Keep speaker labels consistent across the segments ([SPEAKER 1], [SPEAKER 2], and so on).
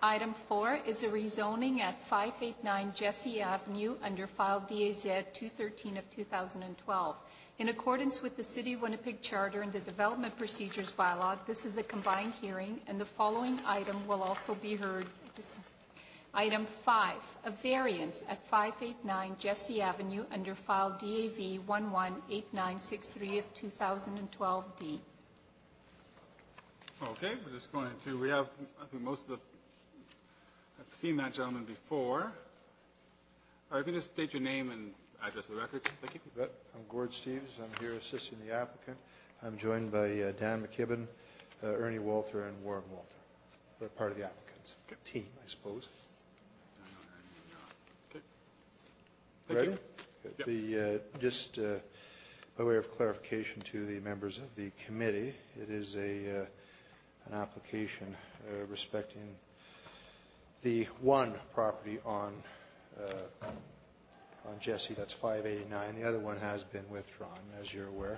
[SPEAKER 1] Item 4 is a rezoning at 589 Jesse Avenue under file DAZ 213 of 2012. In accordance with the City of Winnipeg Charter and the Development Procedures Bylaw, this is a combined hearing, and the following item will also be heard. Item 5, a variance at 589 Jesse Avenue under file DAV 118963 of 2012D.
[SPEAKER 2] Okay, we're just going to, we have, I think most of the, I've seen that gentleman before. All right, if you just state your name and address for the record. Thank you.
[SPEAKER 3] I'm Gord Steves. I'm here assisting the applicant. I'm joined by Dan McKibben, Ernie Walter, and Warren Walter. They're part of the applicant's team, I suppose.
[SPEAKER 2] Okay. Thank
[SPEAKER 3] Ready?
[SPEAKER 2] you. Yep.
[SPEAKER 3] Just by way of clarification to the members of the committee, it is an application respecting the one property on Jesse, that's 589. The other one has been withdrawn, as you're aware.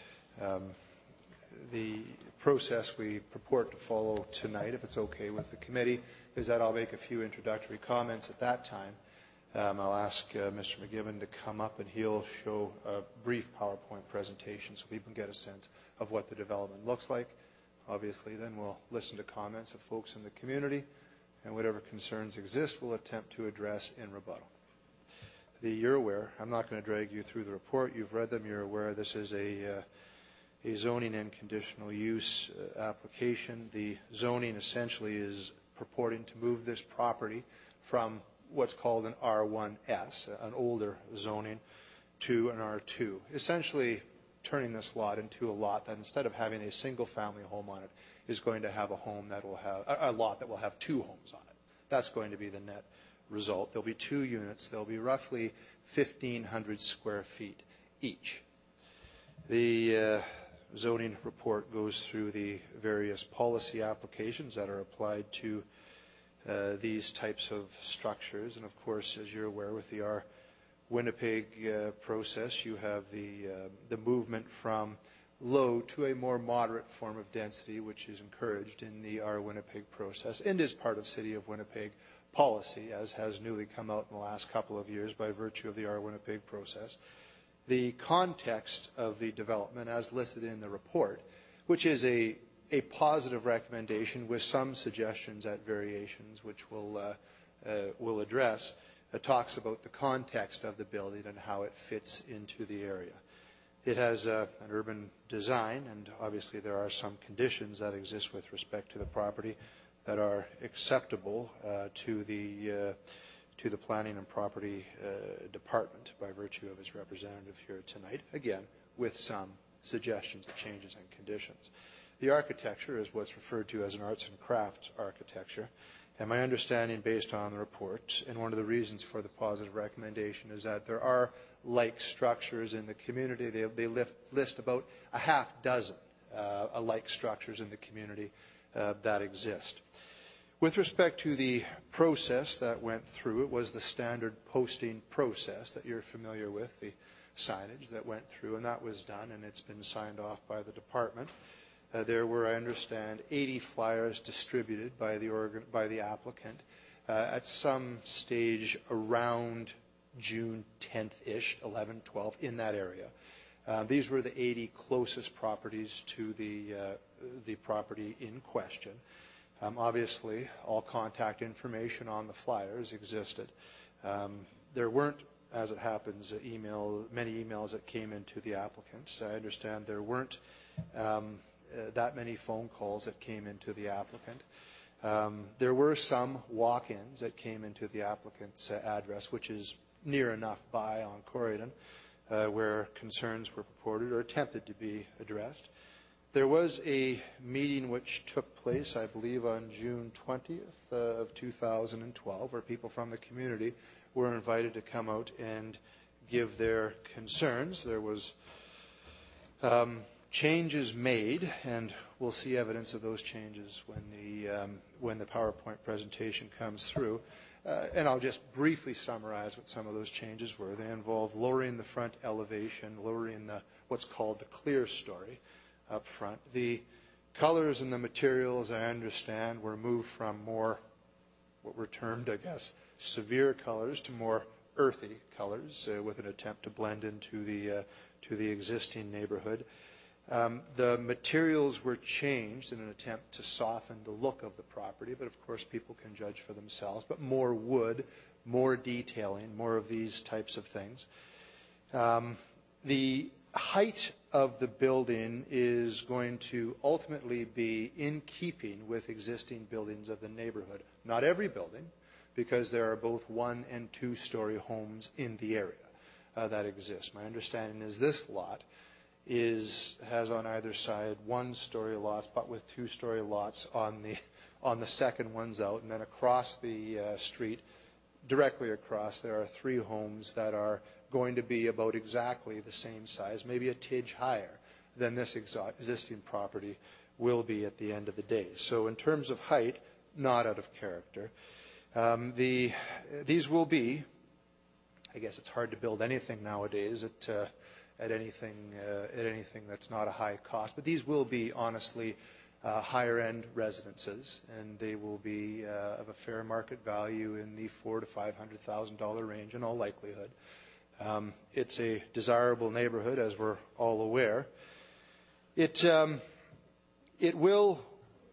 [SPEAKER 3] The process we purport to follow tonight, if it's okay with the committee, is that I'll make a few introductory comments at that time. I'll ask Mr. McGibbon to come up and he'll show a brief PowerPoint presentation so people can get a sense of what the development looks like. Obviously, then we'll listen to comments of folks in the community, and whatever concerns exist we'll attempt to address in rebuttal. You're aware, I'm not going to drag you through the report, you've read them, you're aware this is a zoning and conditional use application. The zoning essentially is purporting to move this property from what's called an R1S, an older zoning, to an R2, essentially turning this lot into a lot that instead of having a single family home on it is going to have a home that will have a lot that will have two homes on it. That's going to be the net result. There'll be two units. There'll be roughly 1,500 square feet each. The zoning report goes through the various policy applications that are applied to these types of structures, and of course, as you're aware, with the R Winnipeg process, you have the movement from low to a more moderate form of density, which is encouraged in the R Winnipeg process and is part of City of Winnipeg policy, as has newly come out in the last couple of years by virtue of the R Winnipeg process. The context of the development, as listed in the report, which is a positive recommendation with some suggestions at variations, which we'll address, talks about the context of the building and how it fits into the area. It has an urban design, and obviously there are some conditions that exist with respect to the property that are acceptable to the Planning and Property Department by virtue of its representative here tonight, again, with some suggestions of changes and conditions. The architecture is what's referred to as an arts and crafts architecture, and my understanding based on the report, and one of the reasons for the positive recommendation, is that there are like structures in the community. They list about a half dozen alike structures in the community that exist. With respect to the process that went through, it was the standard posting process that you're familiar with, the signage that went through, and that was done, and it's been signed off by the department. There were, I understand, 80 flyers distributed by the applicant at some stage around June 10th-ish, 11, 12, in that area. These were the 80 closest properties to the property in question. Obviously, all contact information on the flyers existed. There weren't, as it happens, many emails that came into the applicant. I understand there weren't that many phone calls that came into the applicant. There were some walk-ins that came into the applicant's address, which is near enough by on Corydon, where concerns were purported or attempted to be addressed. There was a meeting which took place, I believe, on June 20th of 2012, where people from the community were invited to come out and give their concerns. There was changes made, and we'll see evidence of those changes when the PowerPoint presentation comes through. And I'll just briefly summarize what some of those changes were. They involve lowering the front elevation, lowering what's called the clear story up front. The colors and the materials, I understand, were moved from more what were termed, I guess, severe colors to more earthy colors with an attempt to blend into the existing neighborhood. The materials were changed in an attempt to soften the look of the property, but of course people can judge for themselves. But more wood, more detailing, more of these types of things. The height of the building is going to ultimately be in keeping with existing buildings of the neighborhood. Not every building, because there are both 1- and 2-story homes in the area that exist. My understanding is this lot has on either side 1-story lots, but with 2-story lots on the second ones out, and then across the street, directly across, there are 3 homes that are going to be about exactly the same size, maybe a tidge higher than this existing property will be at the end of the day. So in terms of height, not out of character. These will be, I guess it's hard to build anything nowadays at anything that's not a high cost, but these will be honestly higher-end residences, and they will be of a fair market value in the $400,000 to $500,000 range in all likelihood. It's a desirable neighborhood, as we're all aware. It will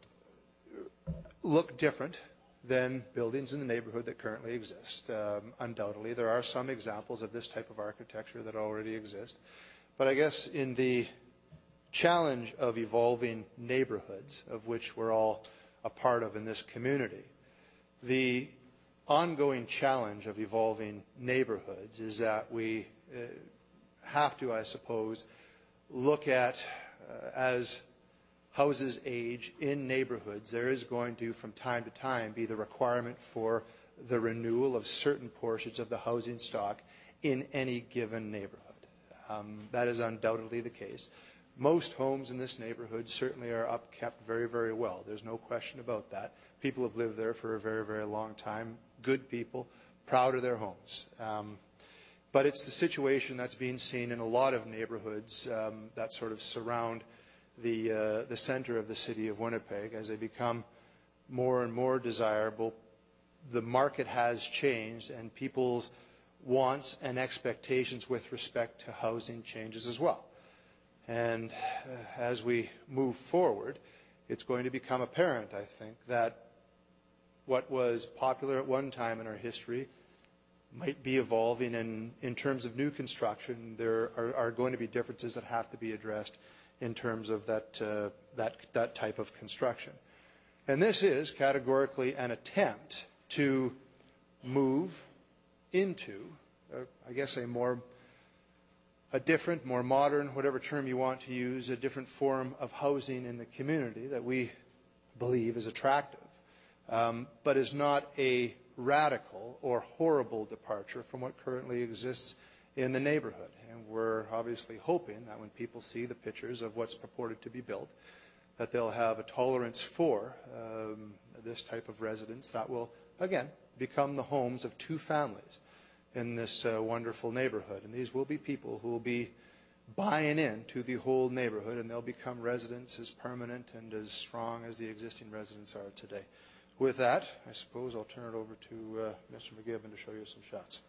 [SPEAKER 3] look different than buildings in the neighborhood that currently exist. Undoubtedly, there are some examples of this type of architecture that already exist. But I guess in the challenge of evolving neighborhoods, of which we're all a part of in this community, the ongoing challenge of evolving neighborhoods is that we have to, I suppose, look at as houses age in neighborhoods, there is going to, from time to time, be the requirement for the renewal of certain portions of the housing stock in any given neighborhood. That is undoubtedly the case. Most homes in this neighborhood certainly are upkept very, very well. There's no question about that. People have lived there for a very, very long time. Good people, proud of their homes. But it's the situation that's being seen in a lot of neighborhoods that sort of surround the center of the city of Winnipeg. As they become more and more desirable, the market has changed, and people's wants and expectations with respect to housing changes as well. And as we move forward, it's going to become apparent, I think, that what was popular at one time in our history might be evolving, and in terms of new construction, there are going to be differences that have to be addressed in terms of that type of construction. And this is categorically an attempt to move into, I guess, a different, more modern, whatever term you want to use, a different form of housing in the community that we believe is attractive, but is not a radical or horrible departure from what currently exists in the neighborhood. And we're obviously hoping that when people see the pictures of what's purported to be built, that they'll have a tolerance for this type of residence that will, again, become the homes of 2 families in this wonderful neighborhood. And these will be people who will be buying into the whole neighborhood, and they'll become residents as permanent and as strong as the existing residents are today. With that, I suppose I'll turn it over to Mr. McGibbon to show you some shots.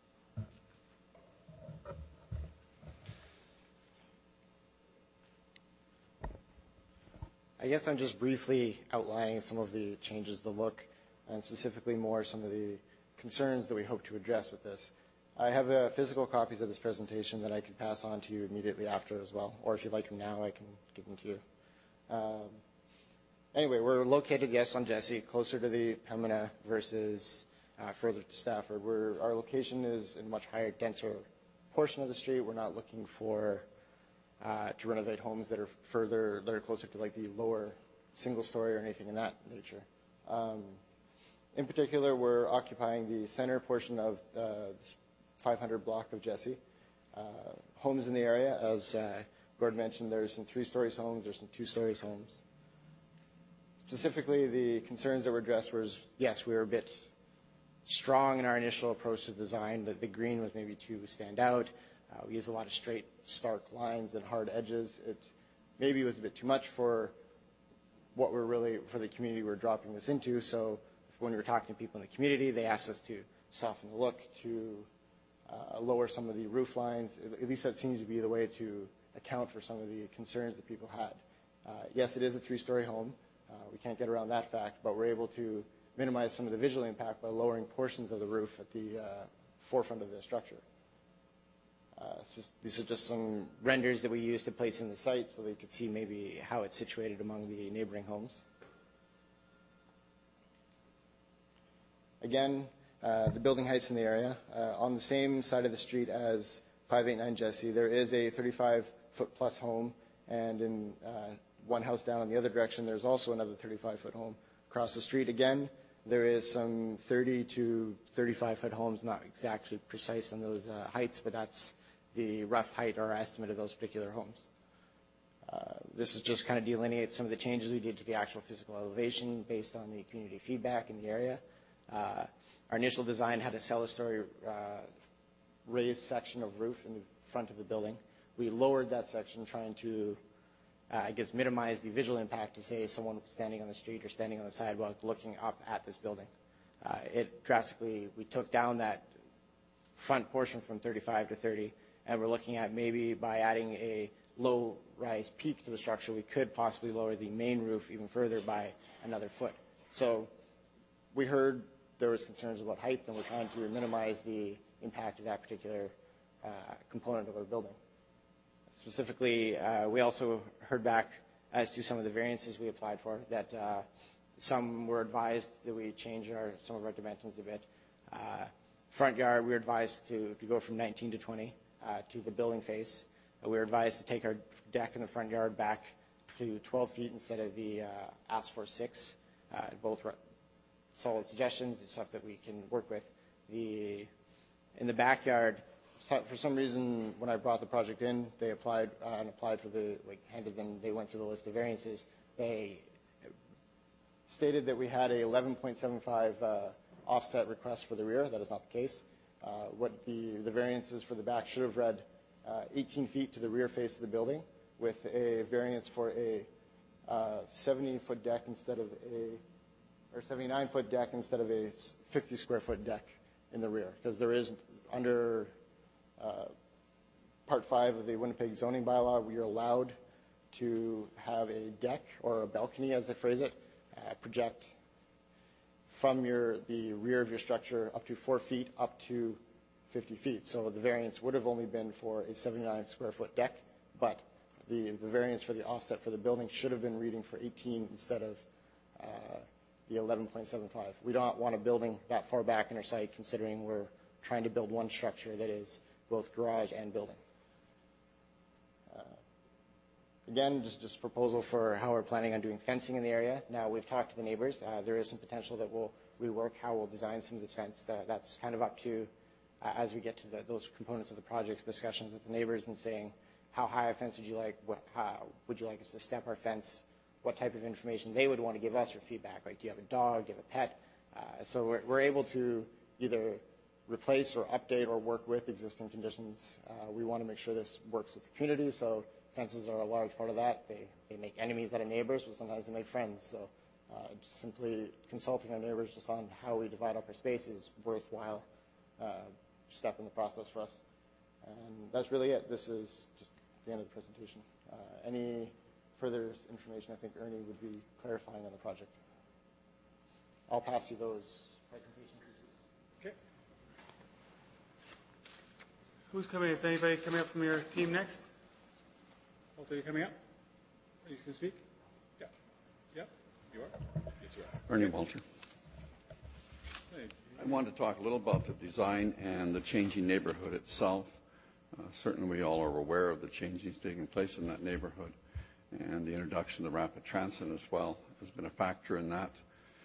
[SPEAKER 4] I guess I'm just briefly outlining some of the changes to the look, and specifically more some of the concerns that we hope to address with this. I have physical copies of this presentation that I can pass on to you immediately after as well, or if you'd like them now, I can give them to you. Anyway, we're located, yes, on Jesse, closer to the Pembina versus further to Stafford. Our location is in a much higher, denser portion of the street. We're not looking for to renovate homes that are closer to like the lower single story or anything in that nature. In particular, we're occupying the center portion of this 500 block of Jesse. Homes in the area, as Gordon mentioned, there's some 3-story homes, there's some 2-story homes. Specifically, the concerns that were addressed was, yes, we were a bit strong in our initial approach to design, that the green was maybe too stand out. We used a lot of straight, stark lines and hard edges. It maybe was a bit too much for what we're really, for the community we're dropping this into, so when we were talking to people in the community, they asked us to soften the look, to lower some of the roof lines. At least that seems to be the way to account for some of the concerns that people had. Yes, it is a 3-story home. We can't get around that fact, but we're able to minimize some of the visual impact by lowering portions of the roof at the forefront of the structure. These are just some renders that we used to place in the site so that you could see maybe how it's situated among the neighboring homes. Again, the building heights in the area. On the same side of the street as 589 Jesse, there is a 35-foot plus home, and in one house down in the other direction, there's also another 35-foot home. Across the street, again, there is some 30 to 35-foot homes, not exactly precise on those heights, but that's the rough height or estimate of those particular homes. This is just kind of delineates some of the changes we did to the actual physical elevation based on the community feedback in the area. Our initial design had a cellar-story raised section of roof in the front of the building. We lowered that section trying to, minimize the visual impact to say someone standing on the street or standing on the sidewalk looking up at this building. We took down that front portion from 35 to 30, and we're looking at maybe by adding a low-rise peak to the structure, we could possibly lower the main roof even further by another foot. So we heard there was concerns about height, and we're trying to minimize the impact of that particular component of our building. Specifically, we also heard back as to some of the variances we applied for, that some were advised that we change some of our dimensions a bit. Front yard, we were advised to go from 19 to 20 to the building face. We were advised to take our deck in the front yard back to 12 feet instead of the asked for 6. Both solid suggestions and stuff that we can work with. In the backyard, for some reason, when I brought the project in, they applied for they went through the list of variances. They stated that we had a 11.75 offset request for the rear. That is not the case. What the variances for the back should have read 18 feet to the rear face of the building with a variance for a 70-foot deck instead of or 79-foot deck instead of a 50-square-foot deck in the rear, because there is under Part 5 of the Winnipeg zoning bylaw, we are allowed to have a deck or a balcony, as they phrase it, project from the rear of your structure up to 4 feet up to 50 feet. So the variance would have only been for a 79-square-foot deck, but the variance for the offset for the building should have been reading for 18 instead of the 11.75. We don't want a building that far back in our site, considering we're trying to build one structure that is both garage and building. Again, just a proposal for how we're planning on doing fencing in the area. Now, we've talked to the neighbors. There is some potential that we'll rework how we'll design some of this fence. That's kind of up to, as we get to those components of the project's discussions with the neighbors and saying, how high a fence would you like? How would you like us to step our fence? What type of information they would want to give us for feedback, like do you have a dog, do you have a pet? So we're able to either replace or update or work with existing conditions. We want to make sure this works with the community, so fences are a large part of that. They make enemies out of neighbors, but sometimes they make friends. So just simply consulting our neighbors just on how we divide up our space is worthwhile step in the process for us. And that's really it. This is just the end of the presentation. Any further information, I think Ernie would be clarifying on the project. I'll pass you those presentation pieces.
[SPEAKER 2] Okay. Who's coming? Is anybody coming up from your team next? Walter, are you coming up? Are you going to speak? Yeah. Yeah? You are? Yes, you are.
[SPEAKER 5] Ernie Walter. I want to talk a little about the design and the changing neighborhood itself. Certainly we all are aware of the changes taking place in that neighborhood, and the introduction of the rapid transit as well has been a factor in that.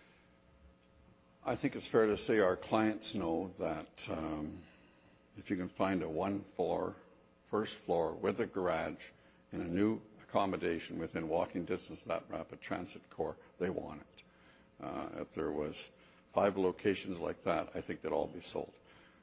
[SPEAKER 5] I think it's fair to say our clients know that if you can find a one-floor, first floor with a garage in a new accommodation within walking distance of that rapid transit core, they want it. If there was 5 locations like that, I think they'd all be sold.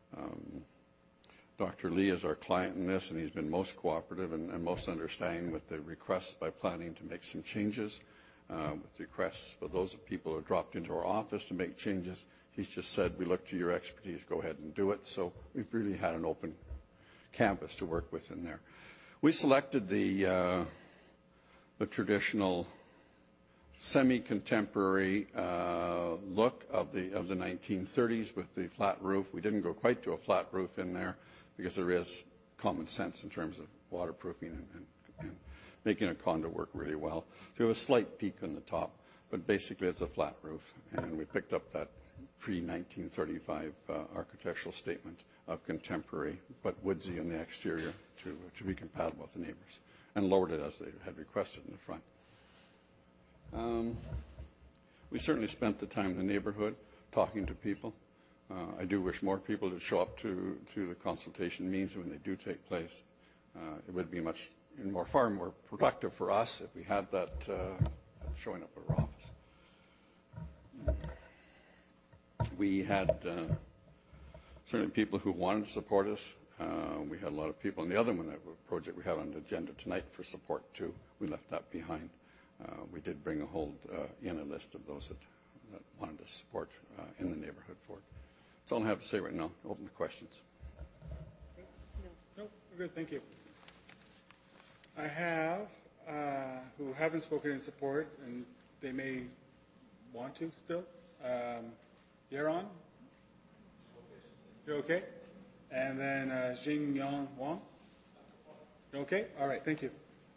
[SPEAKER 5] Dr. Lee is our client in this, and he's been most cooperative and most understanding with the requests by planning to make some changes. with requests for those people who dropped into our office to make changes. He's just said, we look to your expertise, go ahead and do it. So we've really had an open canvas to work with in there. We selected the traditional semi-contemporary look of the 1930s with the flat roof. We didn't go quite to a flat roof in there because there is common sense in terms of waterproofing and making a condo work really well. So we have a slight peak on the top, but basically it's a flat roof. And we picked up that pre-1935 architectural statement of contemporary, but woodsy on the exterior to be compatible with the neighbors, and lowered it as they had requested in the front. We certainly spent the time in the neighborhood talking to people. I do wish more people to show up to the consultation meetings when they do take place. It would be far more productive for us if we had that showing up at our office. We had certainly people who wanted to support us. We had a lot of people on the other project we had on the agenda tonight for support too. We left that behind. We did bring a list of those that wanted to support in the neighborhood for it. That's all I have to say right now. Open to questions.
[SPEAKER 2] No, we're good. Thank you. I have who haven't spoken in support, and they may want to still. You're on? You're okay? And then Jing Yong Wong? You're okay? All right, thank you.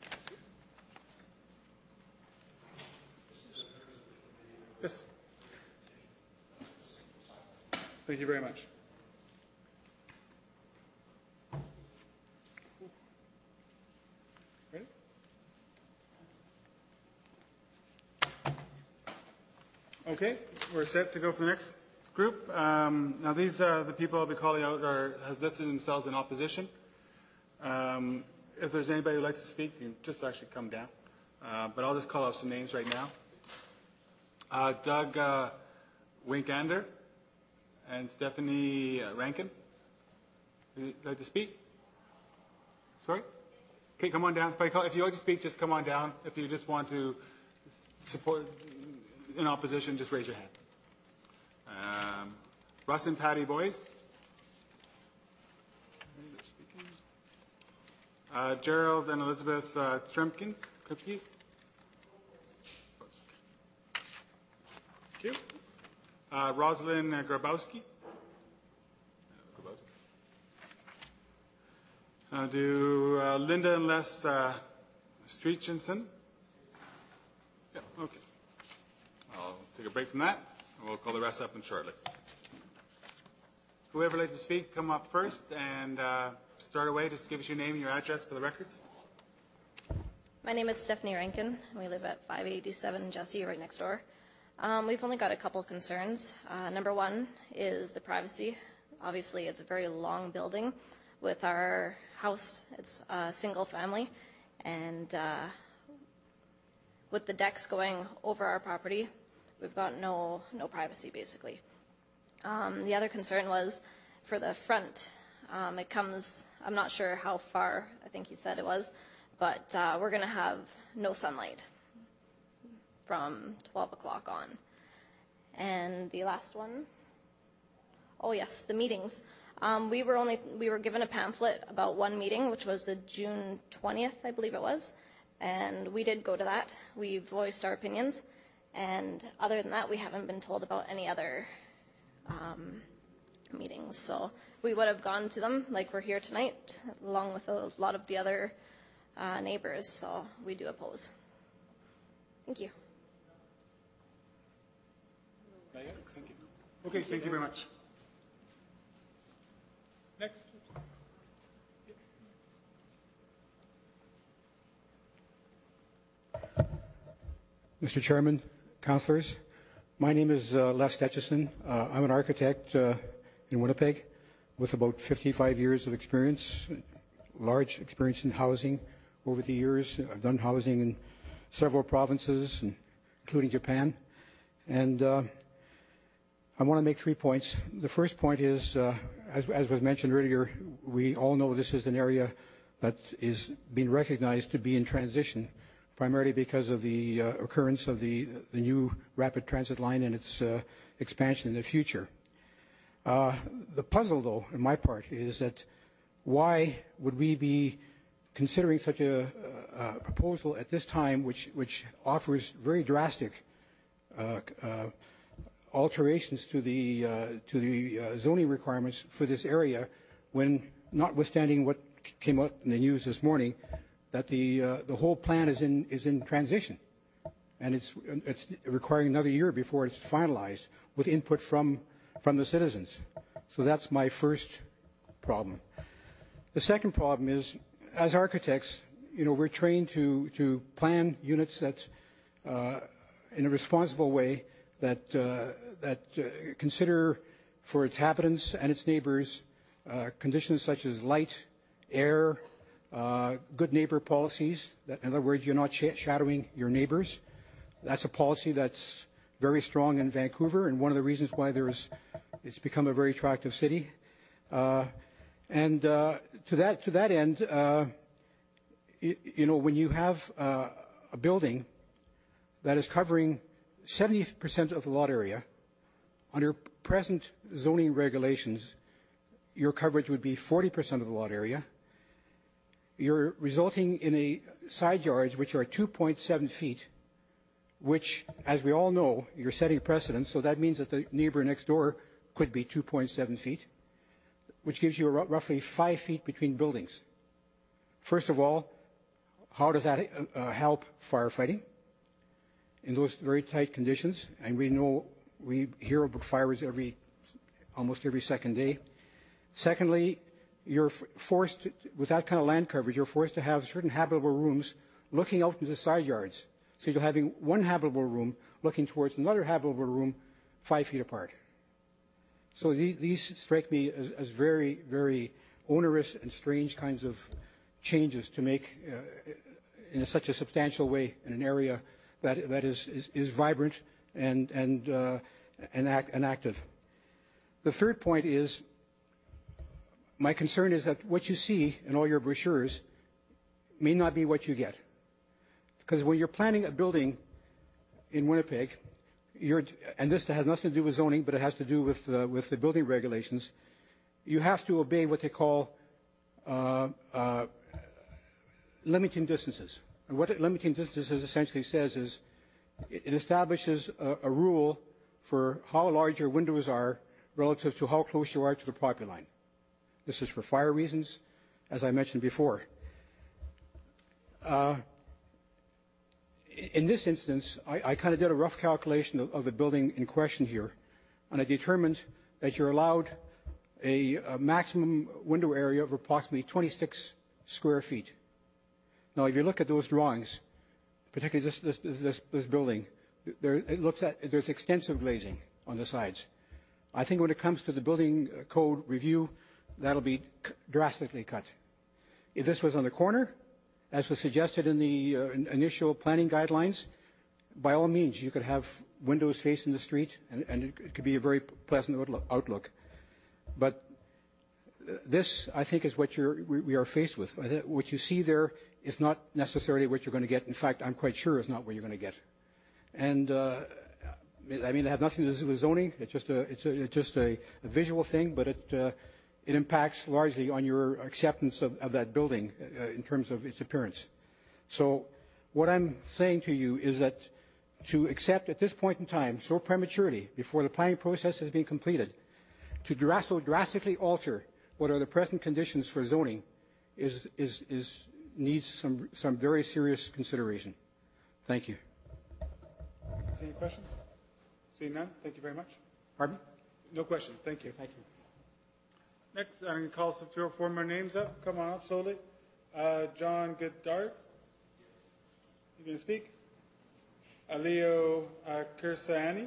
[SPEAKER 2] Yes. Thank you very much. Ready? Okay, we're set to go for the next group. Now these the people I'll be calling out has listed themselves in opposition. If there's anybody who'd like to speak, you can just actually come down. But I'll just call out some names right now. Doug Winkander and Stephanie Rankin. Would you like to speak? Sorry? Okay, come on down. If you like to speak, just come on down. If you just want to support in opposition, just raise your hand. Russ and Patty Boyce. Gerald and Elizabeth Trempkins. Thank you. Rosalind Grabowski. Do Linda and Les Streetchinson. Yeah, okay. I'll take a break from that, and we'll call the rest up in shortly. Whoever would like to speak, come up first and start away. Just give us your name and your address for the records.
[SPEAKER 6] My name is Stephanie Rankin. We live at 587 Jesse, right next door. We've only got a couple concerns. Number one is the privacy. Obviously, it's a very long building. With our house, it's a single family, and with the decks going over our property, we've got no privacy, basically. The other concern was for the front. It comes, I'm not sure how far, I think he said it was, but we're going to have no sunlight from 12 o'clock on. And the last one, oh yes, the meetings. We were given a pamphlet about one meeting, which was the June 20th, I believe it was, and we did go to that. We voiced our opinions, and other than that, we haven't been told about any other meetings. So we would have gone to them, like we're here tonight, along with a lot of the other neighbors. So we do oppose. Thank you.
[SPEAKER 2] Thank you. Okay, thank you very much. Next.
[SPEAKER 7] Mr. Chairman, councillors, my name is Les Stetchison. I'm an architect in Winnipeg with about 55 years of experience, large experience in housing over the years. I've done housing in several provinces, including Japan. And I want to make 3 points. The first point is, as was mentioned earlier, we all know this is an area that is being recognized to be in transition primarily because of the occurrence of the new rapid transit line and its expansion in the future. The puzzle, though, on my part, is that why would we be considering such a proposal at this time, which offers very drastic alterations to the zoning requirements for this area, when, notwithstanding what came out in the news this morning, that the whole plan is in transition, and it's requiring another year before it's finalized with input from the citizens. So that's my first problem. The second problem is, as architects, we're trained to plan units that in a responsible way that consider for its inhabitants and its neighbors conditions such as light, air, good neighbor policies. In other words, you're not shadowing your neighbors. That's a policy that's very strong in Vancouver, and one of the reasons why it's become a very attractive city. And to that end, when you have a building that is covering 70% of the lot area, under present zoning regulations, your coverage would be 40% of the lot area. You're resulting in a side yards which are 2.7 feet, which, as we all know, you're setting precedents, so that means that the neighbor next door could be 2.7 feet, which gives you roughly 5 feet between buildings. First of all, how does that help firefighting in those very tight conditions? And we hear about fires almost every second day. Secondly, you're forced, with that kind of land coverage, you're forced to have certain habitable rooms looking out into the side yards. So you're having one habitable room looking towards another habitable room 5 feet apart. So these strike me as very, very onerous and strange kinds of changes to make in such a substantial way in an area that is vibrant and active. The third point is, my concern is that what you see in all your brochures may not be what you get. Because when you're planning a building in Winnipeg, and this has nothing to do with zoning, but it has to do with the building regulations, you have to obey what they call limiting distances. And what limiting distances essentially says is it establishes a rule for how large your windows are relative to how close you are to the property line. This is for fire reasons, as I mentioned before. In this instance, I kind of did a rough calculation of the building in question here, and I determined that you're allowed a maximum window area of approximately 26 square feet. Now, if you look at those drawings, particularly this building, there's extensive glazing on the sides. I think when it comes to the building code review, that'll be drastically cut. If this was on the corner, as was suggested in the initial planning guidelines, by all means, you could have windows facing the street, and it could be a very pleasant outlook. But this, I think, is what we are faced with. What you see there is not necessarily what you're going to get. In fact, I'm quite sure it's not what you're going to get. And I mean, it has nothing to do with zoning. It's just a visual thing, but it impacts largely on your acceptance of that building in terms of its appearance. So what I'm saying to you is that to accept at this point in time, so prematurely, before the planning process has been completed, to so drastically alter what are the present conditions for zoning needs some very serious consideration. Thank you.
[SPEAKER 2] Any questions? Seeing none, thank you very much.
[SPEAKER 7] Pardon?
[SPEAKER 2] No question. Thank you.
[SPEAKER 7] Thank you.
[SPEAKER 2] Next, I'm going to call some 3 or 4 more names up. Come on up slowly. John Goodart. You going to speak? Leo Kirsani.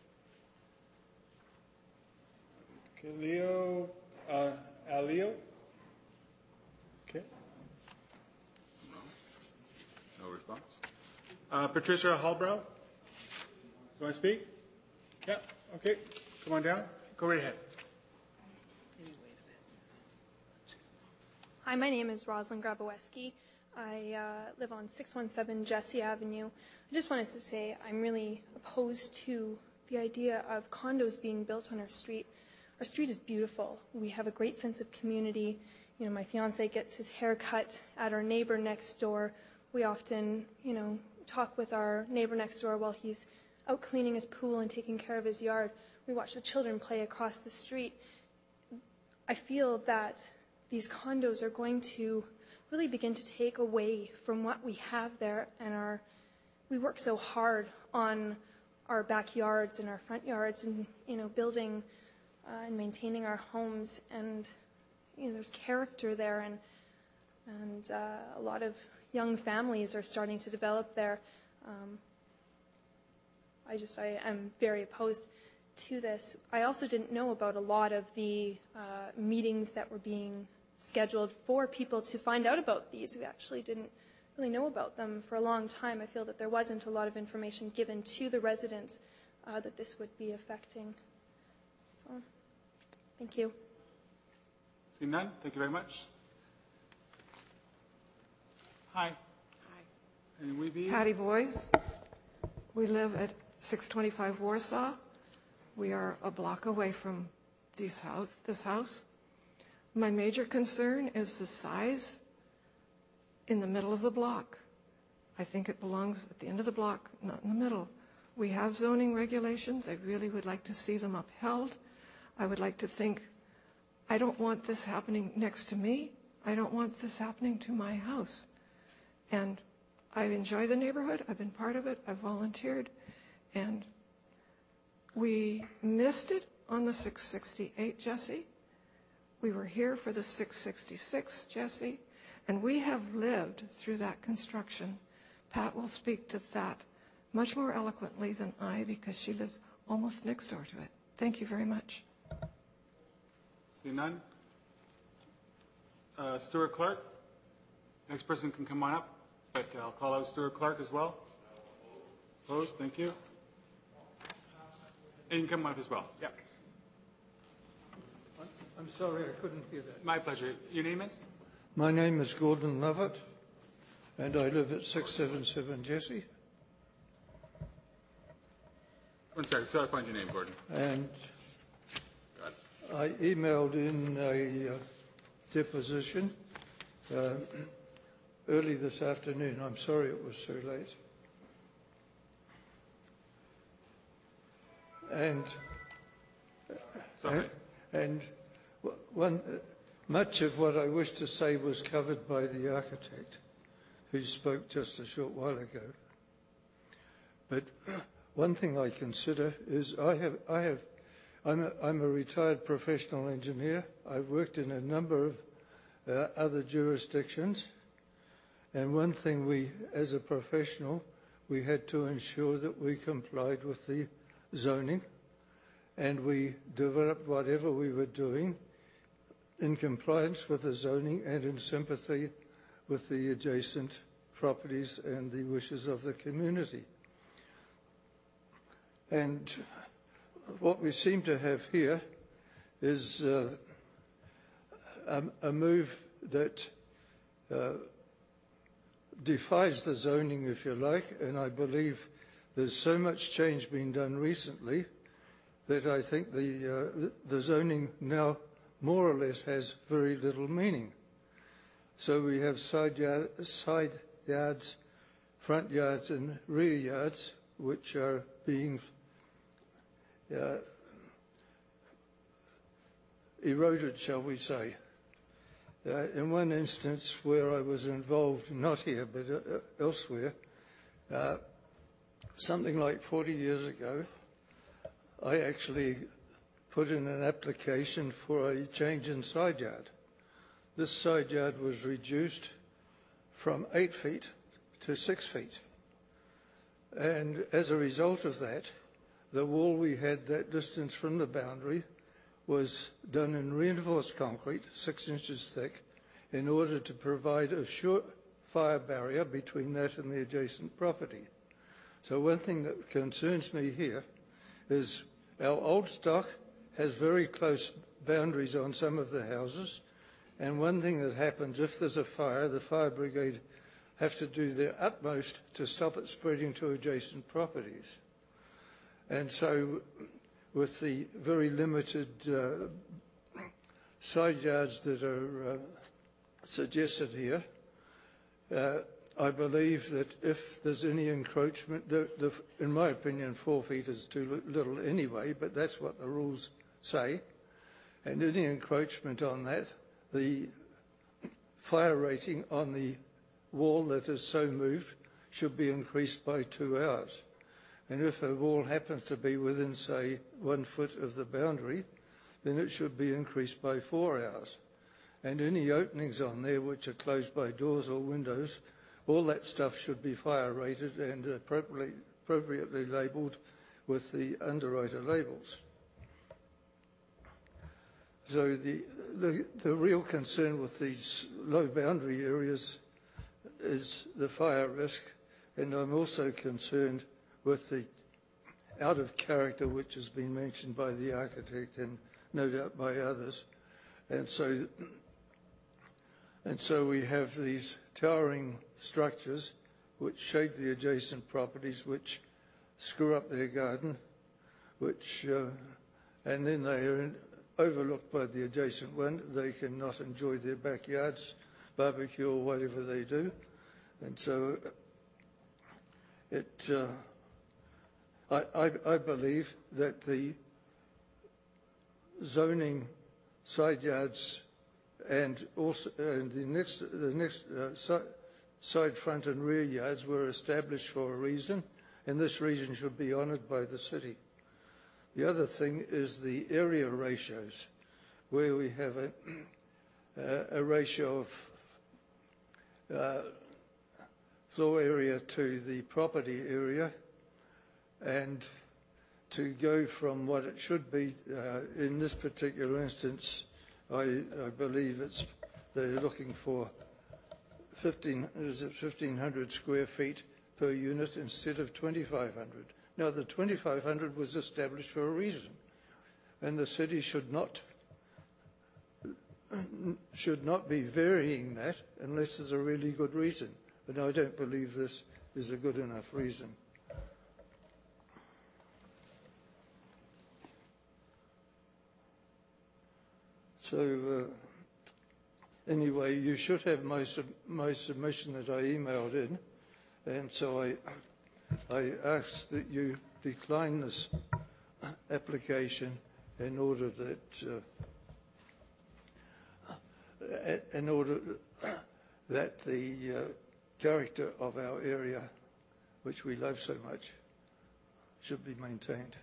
[SPEAKER 2] Leo Alio. Okay. No response. Patricia Hallbrow. You want to speak? Yeah. Okay. Come on down. Go right ahead.
[SPEAKER 8] Hi, my name is Rosalind Graboweski. I live on 617 Jesse Avenue. I just wanted to say I'm really opposed to the idea of condos being built on our street. Our street is beautiful. We have a great sense of community. You know, my fiance gets his hair cut at our neighbor next door. We often, you know, talk with our neighbor next door while he's out cleaning his pool and taking care of his yard. We watch the children play across the street. I feel that these condos are going to really begin to take away from what we have there, and we work so hard on our backyards and our front yards, and you know, building and maintaining our homes, and you know, there's character there, and a lot of young families are starting to develop there. I am very opposed to this. I also didn't know about a lot of the meetings that were being scheduled for people to find out about these. We actually didn't really know about them for a long time. I feel that there wasn't a lot of information given to the residents that this would be affecting. So, thank you.
[SPEAKER 2] See none? Thank you very much. Hi.
[SPEAKER 9] Hi.
[SPEAKER 2] And we be?
[SPEAKER 9] Patty Boys. We live at 625 Warsaw. We are a block away from this house. My major concern is the size in the middle of the block. I think it belongs at the end of the block, not in the middle. We have zoning regulations. I really would like to see them upheld. I would like to think, I don't want this happening next to me. I don't want this happening to my house. And I enjoy the neighborhood. I've been part of it. I've volunteered. And we missed it on the 668, Jesse. We were here for the 666, Jesse. And we have lived through that construction. Pat will speak to that much more eloquently than I, because she lives almost next door to it. Thank you very much.
[SPEAKER 2] See none? Stuart Clark. Next person can come on up, but I'll call out Stuart Clark as well. Opposed? Thank you. And you can come on up as well. Yeah.
[SPEAKER 10] I'm sorry, I couldn't hear that.
[SPEAKER 2] My pleasure. Your name is?
[SPEAKER 10] My name is Gordon Lovett, and I live at 677 Jesse.
[SPEAKER 2] One second, so I find your name, Gordon.
[SPEAKER 10] And I emailed in a deposition early this afternoon. I'm sorry it was so late. And much of what I wish to say was covered by the architect, who spoke just a short while ago. But one thing I consider is I'm a retired professional engineer. I've worked in a number of other jurisdictions, and one thing we, as a professional, we had to ensure that we complied with the zoning, and we developed whatever we were doing in compliance with the zoning and in sympathy with the adjacent properties and the wishes of the community. And what we seem to have here is a move that defies the zoning, if you like, and I believe there's so much change being done recently that I think the zoning now more or less has very little meaning. So we have side yards, front yards, and rear yards, which are being eroded, shall we say. In one instance where I was involved, not here but elsewhere, something like 40 years ago, I actually put in an application for a change in side yard. This side yard was reduced from 8 feet to 6 feet. And as a result of that, the wall we had that distance from the boundary was done in reinforced concrete, 6 inches thick, in order to provide a short fire barrier between that and the adjacent property. So one thing that concerns me here is our old stock has very close boundaries on some of the houses, and one thing that happens if there's a fire, the fire brigade have to do their utmost to stop it spreading to adjacent properties. And so with the very limited side yards that are suggested here, I believe that if there's any encroachment, in my opinion 4 feet is too little anyway, but that's what the rules say, and any encroachment on that, the fire rating on the wall that is so moved should be increased by 2 hours. And if a wall happens to be within, say, 1 foot of the boundary, then it should be increased by 4 hours. And any openings on there which are closed by doors or windows, all that stuff should be fire rated and appropriately labelled with the underwriter labels. So the real concern with these low boundary areas is the fire risk, and I'm also concerned with the out of character which has been mentioned by the architect and no doubt by others. And so we have these towering structures which shade the adjacent properties, which screw up their garden, which and then they are overlooked by the adjacent one. They cannot enjoy their backyards, barbecue or whatever they do. And so I believe that the zoning side yards and also the next side front and rear yards were established for a reason, and this reason should be honoured by the city. The other thing is the area ratios, where we have a ratio of floor area to the property area, and to go from what it should be in this particular instance, I believe they're looking for 1,500 square feet per unit instead of 2,500. Now, the 2,500 was established for a reason, and the city should not be varying that unless there's a really good reason. And I don't believe this is a good enough reason. So anyway, you should have my submission that I emailed in, and so I ask that you decline this application in order that the character of our area, which we love so much, should be maintained.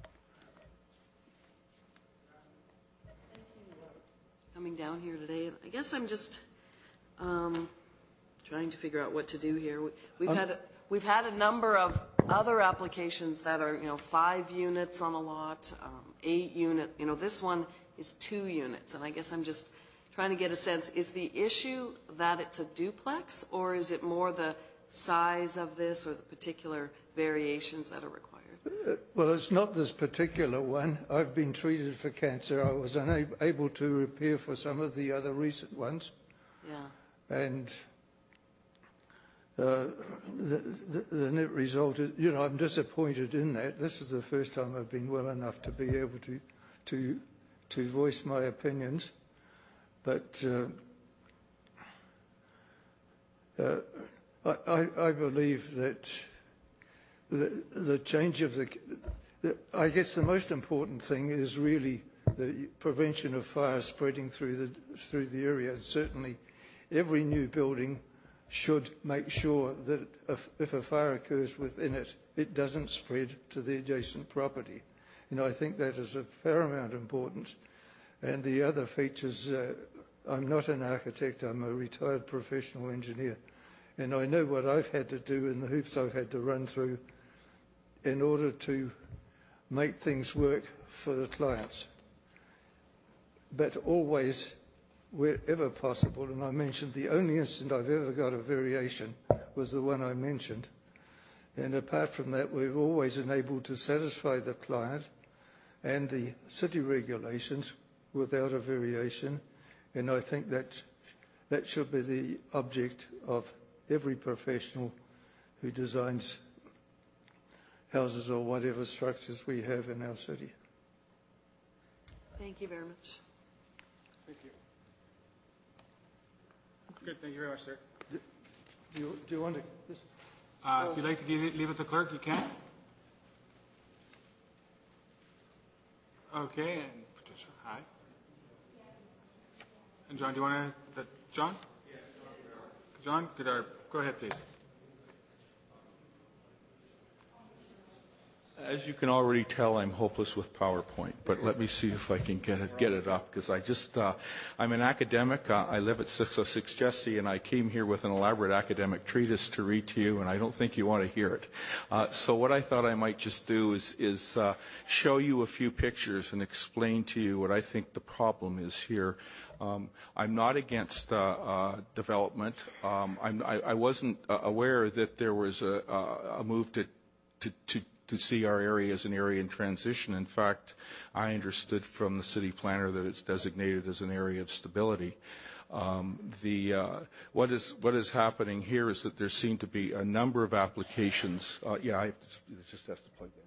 [SPEAKER 11] Coming down here today, I guess I'm just trying to figure out what to do here. We've had a number of other applications that are 5 units on a lot, 8 units. This one is 2 units, and I guess I'm just trying to get a sense: is the issue that it's a duplex, or is it more the size of this or the particular variations that are required?
[SPEAKER 10] Well, it's not this particular one. I've been treated for cancer. I was unable to repair for some of the other recent ones. Yeah. And the net result is, I'm disappointed in that. This is the first time I've been well enough to be able to voice my opinions. But I believe that the change of I guess the most important thing is really the prevention of fire spreading through the area. Certainly, every new building should make sure that if a fire occurs within it, it doesn't spread to the adjacent property. I think that is of paramount importance. And the other features, I'm not an architect, I'm a retired professional engineer, and I know what I've had to do and the hoops I've had to run through in order to make things work for the clients. But always, wherever possible, and I mentioned the only instant I've ever got a variation was the one I mentioned, and apart from that, we've always been able to satisfy the client and the city regulations without a variation, and I think that should be the object of every professional who designs houses or whatever structures we have in our city.
[SPEAKER 11] Thank you very much.
[SPEAKER 2] Thank you. Good, thank you very much, sir.
[SPEAKER 10] Do you want to?
[SPEAKER 2] If you'd like to leave it to clerk, you can. Okay, and Patricia, hi. And John, do you want to, John? Yes. John, go ahead, please.
[SPEAKER 12] As you can already tell, I'm hopeless with PowerPoint, but let me see if I can get it up, because I'm an academic. I live at 606 Jesse, and I came here with an elaborate academic treatise to read to you, and I don't think you want to hear it. So what I thought I might just do is show you a few pictures and explain to you what I think the problem is here. I'm not against development. I wasn't aware that there was a move to see our area as an area in transition. In fact, I understood from the city planner that it's designated as an area of stability. What is happening here is that there seem to be a number of applications. It just has to plug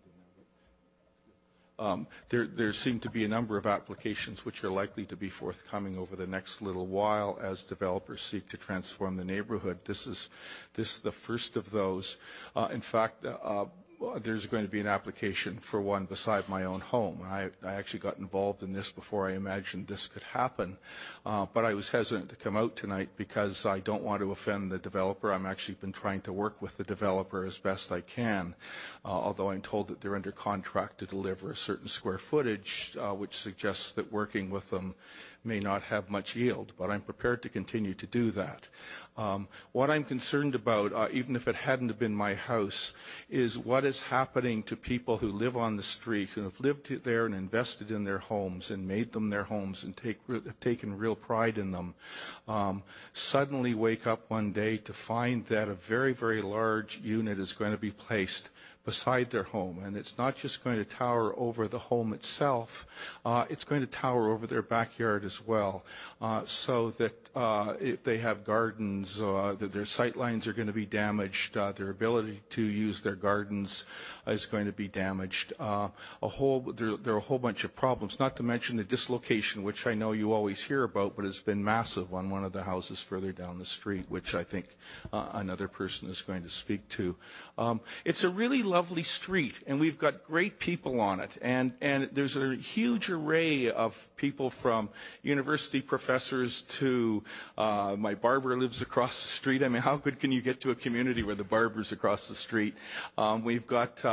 [SPEAKER 12] that in now. There seem to be a number of applications which are likely to be forthcoming over the next little while as developers seek to transform the neighborhood. This is the first of those. In fact, there's going to be an application for one beside my own home. I actually got involved in this before I imagined this could happen, but I was hesitant to come out tonight because I don't want to offend the developer. I'm actually been trying to work with the developer as best I can, although I'm told that they're under contract to deliver a certain square footage, which suggests that working with them may not have much yield, but I'm prepared to continue to do that. What I'm concerned about, even if it hadn't been my house, is what is happening to people who live on the street, who have lived there and invested in their homes and made them their homes and have taken real pride in them, suddenly wake up one day to find that a very, very large unit is going to be placed beside their home. And it's not just going to tower over the home itself, it's going to tower over their backyard as well, so that if they have gardens, that their sight lines are going to be damaged, their ability to use their gardens is going to be damaged. There are a whole bunch of problems, not to mention the dislocation, which I know you always hear about, but has been massive on one of the houses further down the street, which I think another person is going to speak to. It's a really lovely street, and we've got great people on it, and there's a huge array of people, from university professors to my barber lives across the street. I mean, how good can you get to a community where the barber's across the street? We've got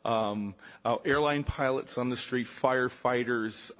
[SPEAKER 12] airline pilots on the street, firefighters,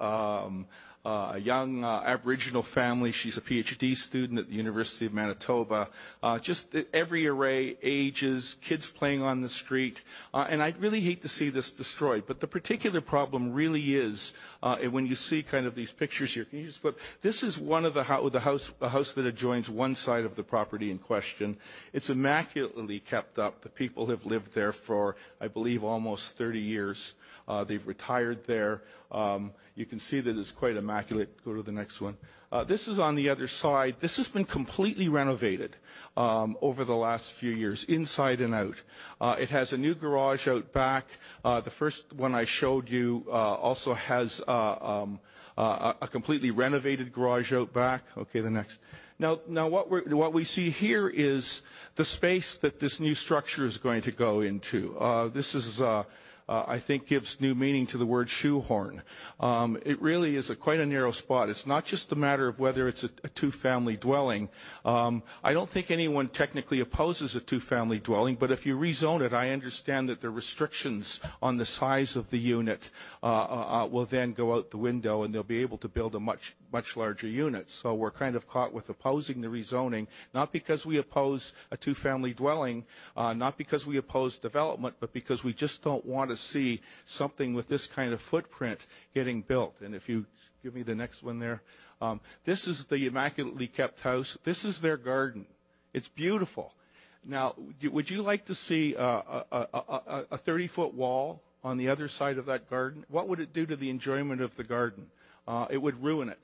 [SPEAKER 12] a young Aboriginal family. She's a PhD student at the University of Manitoba. Just every array, ages, kids playing on the street. And I'd really hate to see this destroyed. But the particular problem really is, when you see kind of these pictures here, can you just flip? This is one of a house that adjoins one side of the property in question. It's immaculately kept up. The people have lived there for, I believe, almost 30 years. They've retired there. You can see that it's quite immaculate. Go to the next one. This is on the other side. This has been completely renovated over the last few years, inside and out. It has a new garage out back. The first one I showed you also has a completely renovated garage out back. Okay, the next. Now what we see here is the space that this new structure is going to go into. This is I think gives new meaning to the word shoehorn. It really is quite a narrow spot. It's not just a matter of whether it's a two-family dwelling. I don't think anyone technically opposes a two-family dwelling, but if you rezone it, I understand that the restrictions on the size of the unit will then go out the window, and they'll be able to build a much larger unit. So we're kind of caught with opposing the rezoning, not because we oppose a two-family dwelling, not because we oppose development, but because we just don't want to see something with this kind of footprint getting built. And if you give me the next one there, this is the immaculately kept house. This is their garden. It's beautiful. Now, would you like to see a 30-foot wall on the other side of that garden? What would it do to the enjoyment of the garden? It would ruin it.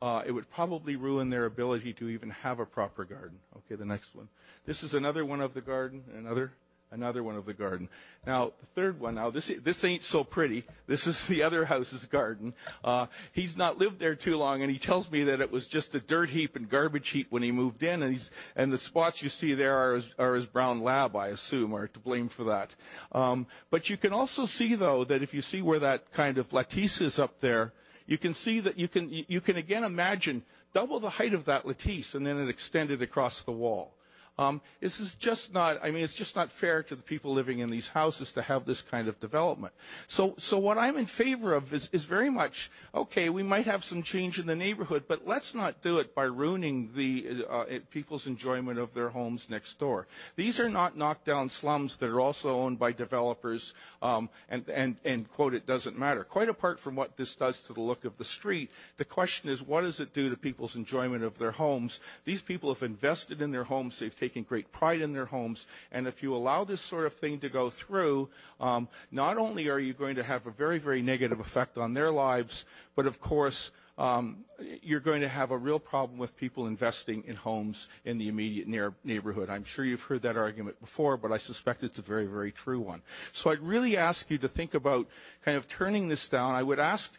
[SPEAKER 12] it would probably ruin their ability to even have a proper garden. Okay, the next one. This is another one of the garden, another one of the garden. Now, the third one, now this ain't so pretty. This is the other house's garden. He's not lived there too long, and he tells me that it was just a dirt heap and garbage heap when he moved in, and the spots you see there are his brown lab, I assume, are to blame for that. But you can also see, though, that if you see where that kind of lattice is up there, you can see that you can again imagine double the height of that lattice, and then it extended across the wall. This is just not, I mean, it's just not fair to the people living in these houses to have this kind of development. So what I'm in favor of is very much, okay, we might have some change in the neighborhood, but let's not do it by ruining the people's enjoyment of their homes next door. These are not knockdown slums that are also owned by developers, and quote, it doesn't matter. Quite apart from what this does to the look of the street, the question is, what does it do to people's enjoyment of their homes? These people have invested in their homes. They've taken great pride in their homes, and if you allow this sort of thing to go through, not only are you going to have a very, very negative effect on their lives, but of course, you're going to have a real problem with people investing in homes in the immediate neighborhood. I'm sure you've heard that argument before, but I suspect it's a very, very true one. So I'd really ask you to think about kind of turning this down. I would ask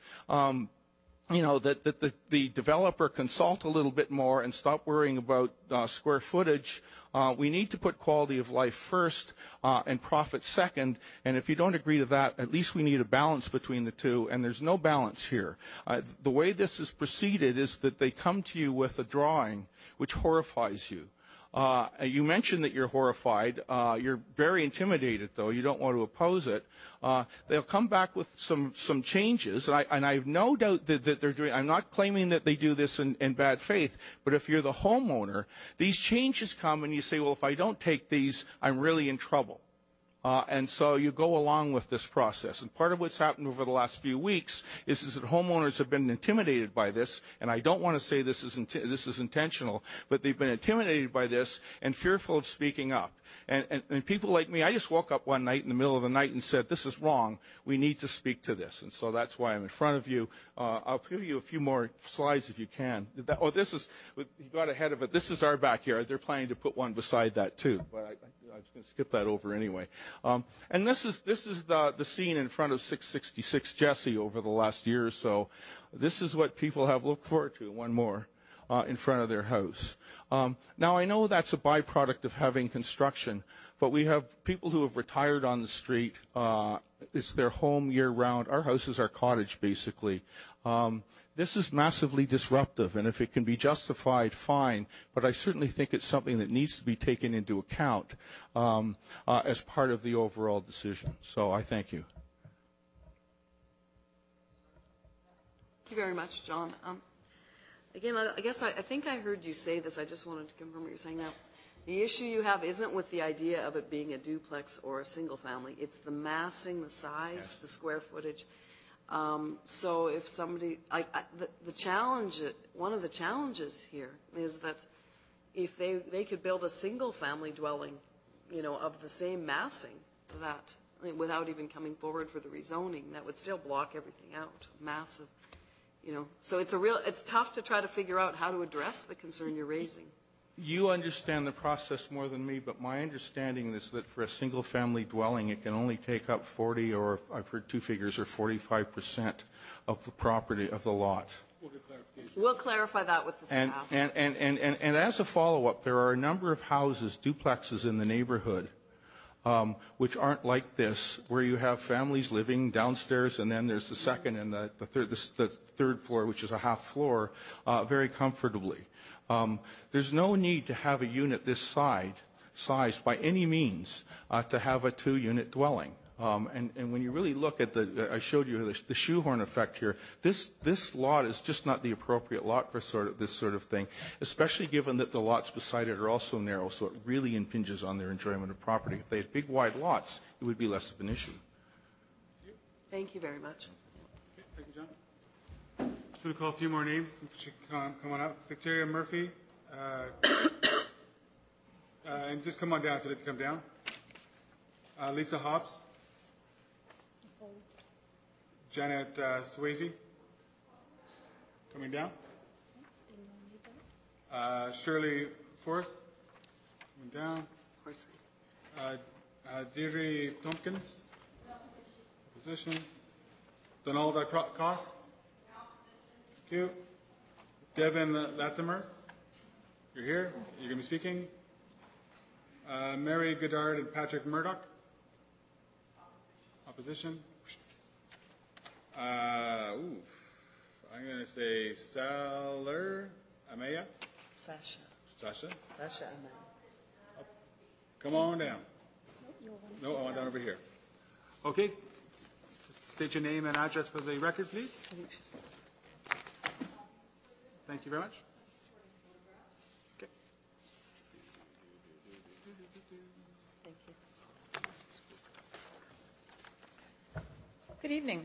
[SPEAKER 12] that the developer consult a little bit more and stop worrying about square footage. We need to put quality of life first and profit second. And if you don't agree to that, at least we need a balance between the two. And there's no balance here. The way this is proceeded is that they come to you with a drawing which horrifies you. You mentioned that you're horrified. You're very intimidated, though. You don't want to oppose it. They'll come back with some changes, and I have no doubt that they're doing. I'm not claiming that they do this in bad faith, but if you're the homeowner, these changes come, and you say, well, if I don't take these, I'm really in trouble. And so you go along with this process. And part of what's happened over the last few weeks is that homeowners have been intimidated by this. And I don't want to say this is intentional, but they've been intimidated by this and fearful of speaking up. And people like me, I just woke up one night in the middle of the night and said, this is wrong. We need to speak to this. And so that's why I'm in front of you. I'll give you a few more slides if you can. This is, you got ahead of it. This is our backyard. They're planning to put one beside that, too. But I was going to skip that over anyway. And this is the scene in front of 666 Jesse over the last year or so. This is what people have looked forward to, one more, in front of their house. Now, I know that's a byproduct of having construction, but we have people who have retired on the street. It's their home year-round. Our house is our cottage, basically. This is massively disruptive, and if it can be justified, fine, but I certainly think it's something that needs to be taken into account as part of the overall decision. So I thank you.
[SPEAKER 11] Thank you very much, John. Again, I guess I think I heard you say this. I just wanted to confirm what you're saying now. The issue you have isn't with the idea of it being a duplex or a single family. It's the massing, the size, yes, the square footage. So if somebody, the challenge, one of the challenges here is that if they could build a single family dwelling, of the same massing, that without even coming forward for the rezoning, that would still block everything out. Massive, So it's tough to try to figure out how to address the concern you're raising.
[SPEAKER 12] You understand the process more than me, but my understanding is that for a single-family dwelling, it can only take up 40, or I've heard two figures, or 45% of the property of the lot.
[SPEAKER 11] We'll clarify that with the staff.
[SPEAKER 12] And as a follow-up, there are a number of houses, duplexes in the neighborhood, which aren't like this, where you have families living downstairs, and then there's the second and the third floor, which is a half floor, very comfortably. There's no need to have a unit this size by any means to have a two-unit dwelling. And when you really look at I showed you the shoehorn effect here. This lot is just not the appropriate lot for this sort of thing, especially given that the lots beside it are also narrow, so it really impinges on their enjoyment of property. If they had big, wide lots, it would be less of an issue.
[SPEAKER 11] Thank you very much.
[SPEAKER 2] Okay, thank you, John. So we call a few more names. She can come on up. Victoria Murphy. And just come on down if you'd like to come down. Lisa Hobbs. Opposed. Janet Swayze. Coming down. Shirley Forth, went down. Deirdre Tompkins, opposition. Donalda Cost. Thank you. Devin Latimer, you're here. You're going to be speaking. Mary Goddard and Patrick Murdoch. Opposition. I'm going to say Salar Amaya.
[SPEAKER 11] Sasha.
[SPEAKER 2] Sasha.
[SPEAKER 11] Sasha Amaya.
[SPEAKER 2] Come on down. No, I want down over here. Okay. State your name and address for the record, please. Thank you very much. Okay.
[SPEAKER 11] Thank you.
[SPEAKER 13] Good evening.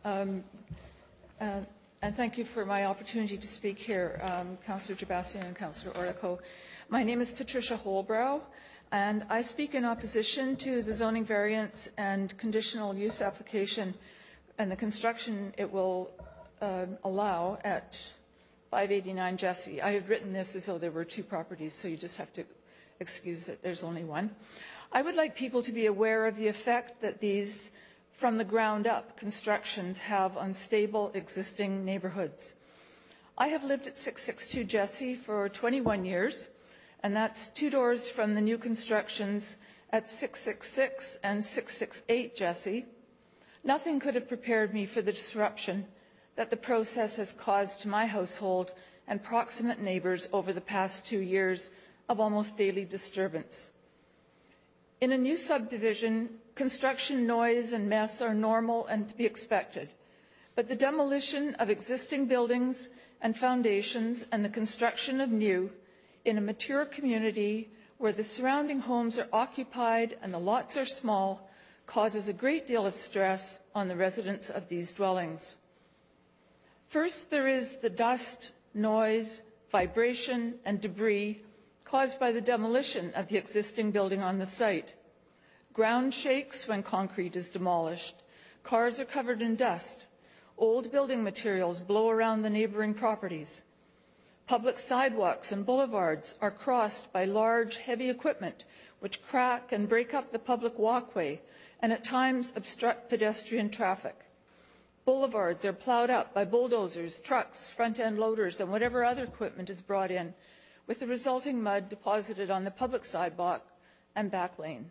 [SPEAKER 13] And thank you for my opportunity to speak here, Councillor Jabasian and Councillor Orlico. My name is Patricia Holbrow, and I speak in opposition to the zoning variance and conditional use application and the construction it will allow at 589 Jesse. I have written this as though there were two properties, so you just have to excuse that there's only one. I would like people to be aware of the effect that these from the ground up constructions have on stable existing neighborhoods. I have lived at 662 Jesse for 21 years, and that's two doors from the new constructions at 666 and 668 Jesse. Nothing could have prepared me for the disruption that the process has caused to my household and proximate neighbours over the past 2 years of almost daily disturbance. In a new subdivision, construction noise and mess are normal and to be expected, but the demolition of existing buildings and foundations and the construction of new in a mature community where the surrounding homes are occupied and the lots are small causes a great deal of stress on the residents of these dwellings. First, there is the dust, noise, vibration, and debris caused by the demolition of the existing building on the site. Ground shakes when concrete is demolished. Cars are covered in dust. Old building materials blow around the neighbouring properties. Public sidewalks and boulevards are crossed by large, heavy equipment which crack and break up the public walkway and at times obstruct pedestrian traffic. Boulevards are ploughed up by bulldozers, trucks, front-end loaders, and whatever other equipment is brought in, with the resulting mud deposited on the public sidewalk and back lane.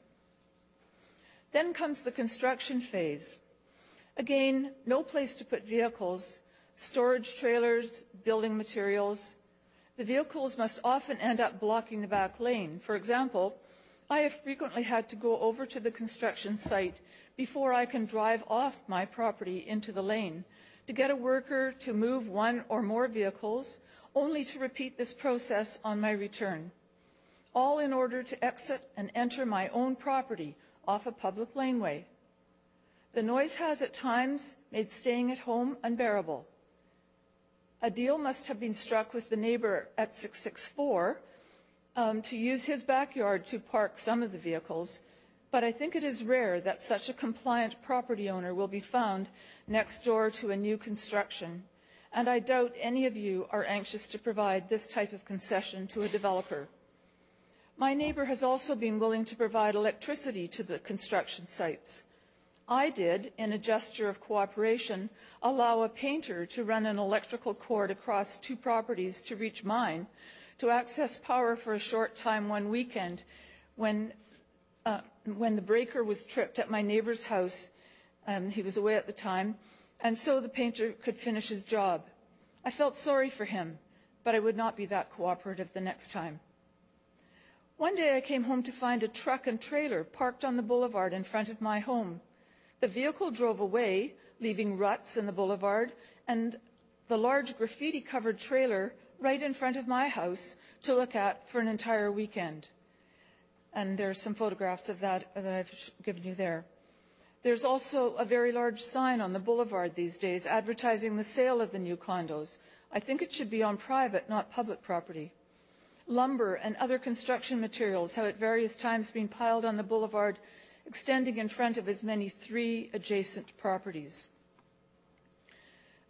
[SPEAKER 13] Then comes the construction phase. Again, no place to put vehicles, storage trailers, building materials. The vehicles must often end up blocking the back lane. For example, I have frequently had to go over to the construction site before I can drive off my property into the lane to get a worker to move one or more vehicles, only to repeat this process on my return, all in order to exit and enter my own property off a public laneway. The noise has at times made staying at home unbearable. A deal must have been struck with the neighbour at 664 to use his backyard to park some of the vehicles, but I think it is rare that such a compliant property owner will be found next door to a new construction, and I doubt any of you are anxious to provide this type of concession to a developer. My neighbour has also been willing to provide electricity to the construction sites. I did, in a gesture of cooperation, allow a painter to run an electrical cord across two properties to reach mine, to access power for a short time one weekend when the breaker was tripped at my neighbour's house. He was away at the time, and so the painter could finish his job. I felt sorry for him, but I would not be that cooperative the next time. One day I came home to find a truck and trailer parked on the boulevard in front of my home. The vehicle drove away, leaving ruts in the boulevard, and the large graffiti-covered trailer right in front of my house to look at for an entire weekend. And there are some photographs of that I've given you there. There's also a very large sign on the boulevard these days advertising the sale of the new condos. I think it should be on private, not public property. Lumber and other construction materials have at various times been piled on the boulevard, extending in front of as many 3 adjacent properties.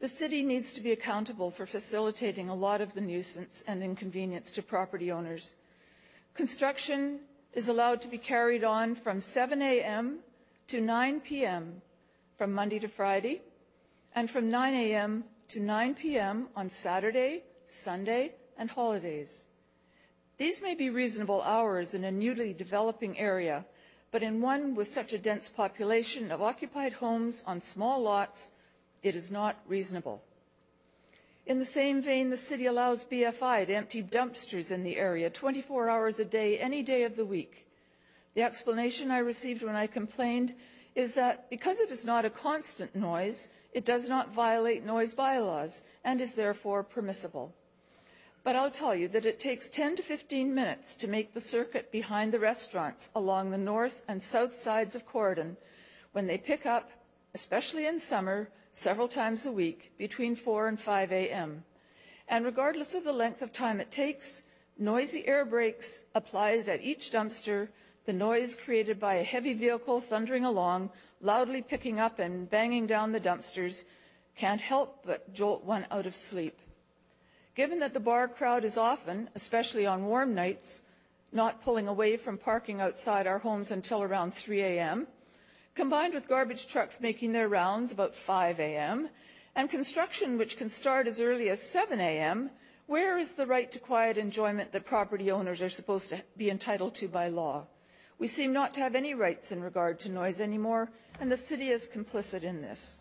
[SPEAKER 13] the city needs to be accountable for facilitating a lot of the nuisance and inconvenience to property owners. Construction is allowed to be carried on from 7 a.m. to 9 p.m. from Monday to Friday, and from 9 a.m. to 9 p.m. on Saturday, Sunday, and holidays. These may be reasonable hours in a newly developing area, but in one with such a dense population of occupied homes on small lots, it is not reasonable. In the same vein, the city allows BFI to empty dumpsters in the area 24 hours a day, any day of the week. The explanation I received when I complained is that because it is not a constant noise, it does not violate noise bylaws and is therefore permissible. But I'll tell you that it takes 10 to 15 minutes to make the circuit behind the restaurants along the north and south sides of Corydon when they pick up, especially in summer, several times a week between 4 and 5 a.m. And regardless of the length of time it takes, noisy air brakes applied at each dumpster, the noise created by a heavy vehicle thundering along, loudly picking up and banging down the dumpsters, can't help but jolt one out of sleep. Given that the bar crowd is often, especially on warm nights, not pulling away from parking outside our homes until around 3 a.m., combined with garbage trucks making their rounds about 5 a.m., and construction which can start as early as 7 a.m., where is the right to quiet enjoyment that property owners are supposed to be entitled to by law? We seem not to have any rights in regard to noise anymore, and the city is complicit in this.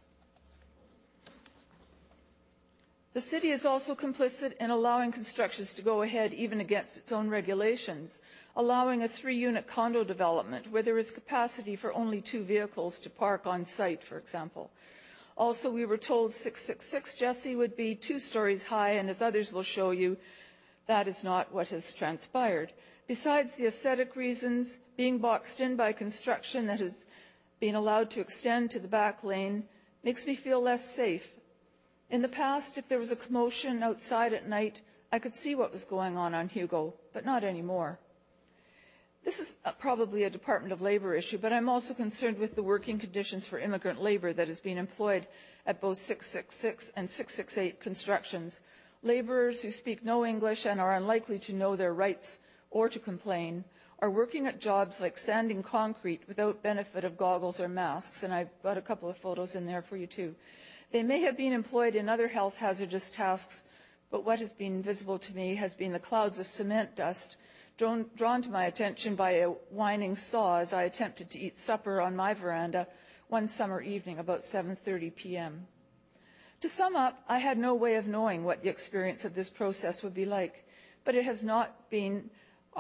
[SPEAKER 13] The city is also complicit in allowing constructions to go ahead even against its own regulations, allowing a 3-unit condo development where there is capacity for only 2 vehicles to park on site, for example. Also, we were told 666 Jesse would be 2 stories high, and as others will show you, that is not what has transpired. Besides the aesthetic reasons, being boxed in by construction that has been allowed to extend to the back lane makes me feel less safe. In the past, if there was a commotion outside at night, I could see what was going on Hugo, but not anymore. This is probably a Department of Labour issue, but I'm also concerned with the working conditions for immigrant labour that is being employed at both 666 and 668 constructions. Labourers who speak no English and are unlikely to know their rights or to complain are working at jobs like sanding concrete without benefit of goggles or masks, and I've got a couple of photos in there for you too. They may have been employed in other health hazardous tasks, but what has been visible to me has been the clouds of cement dust drawn to my attention by a whining saw as I attempted to eat supper on my veranda one summer evening about 7:30 p.m. To sum up, I had no way of knowing what the experience of this process would be like, but it has not been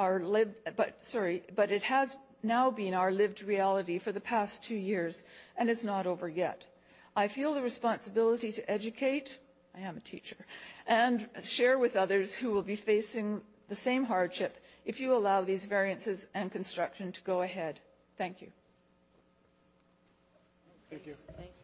[SPEAKER 13] but it has now been our lived reality for the past 2 years and is not over yet. I feel the responsibility to educate, I am a teacher, and share with others who will be facing the same hardship if you allow these variances and construction to go ahead. Thank you.
[SPEAKER 2] Thank you.
[SPEAKER 11] Thanks.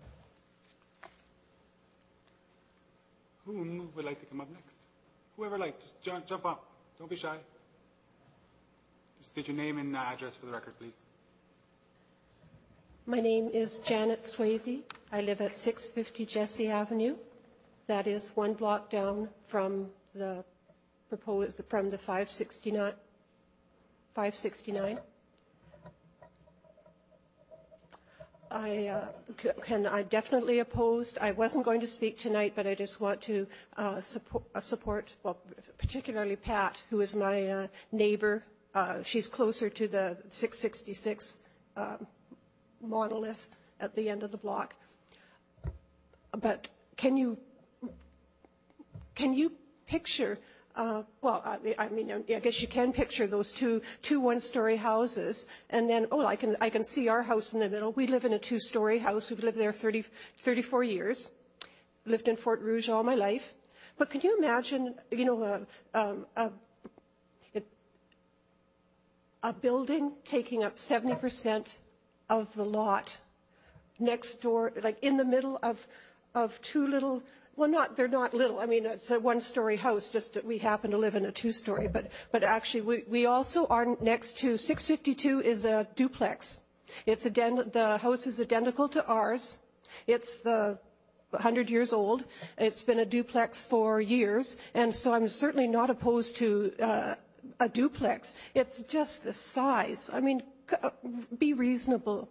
[SPEAKER 2] Who would like to come up next? Whoever likes, just jump up. Don't be shy. Just state your name and address for the record, please.
[SPEAKER 14] My name is Janet Swayze. I live at 650 Jesse Avenue. That is 1 block down from the proposed, from the 569. I'm definitely opposed. I wasn't going to speak tonight, but I just want to support, well, particularly Pat, who is my neighbor. She's closer to the 666 monolith at the end of the block. But can you picture? Well, I mean, I guess you can picture those two one-story houses, and then I can see our house in the middle. We live in a 2-story house. We've lived there 34 years. Lived in Fort Rouge all my life. But can you imagine, a building taking up 70% of the lot next door, like in the middle of 2 little. Well, they're not little. I mean, it's a 1-story house, just that we happen to live in a 2-story. But actually, we also are next to 652 is a duplex. The house is identical to ours. It's 100 years old. It's been a duplex for years, and so I'm certainly not opposed to a duplex. It's just the size. I mean, be reasonable.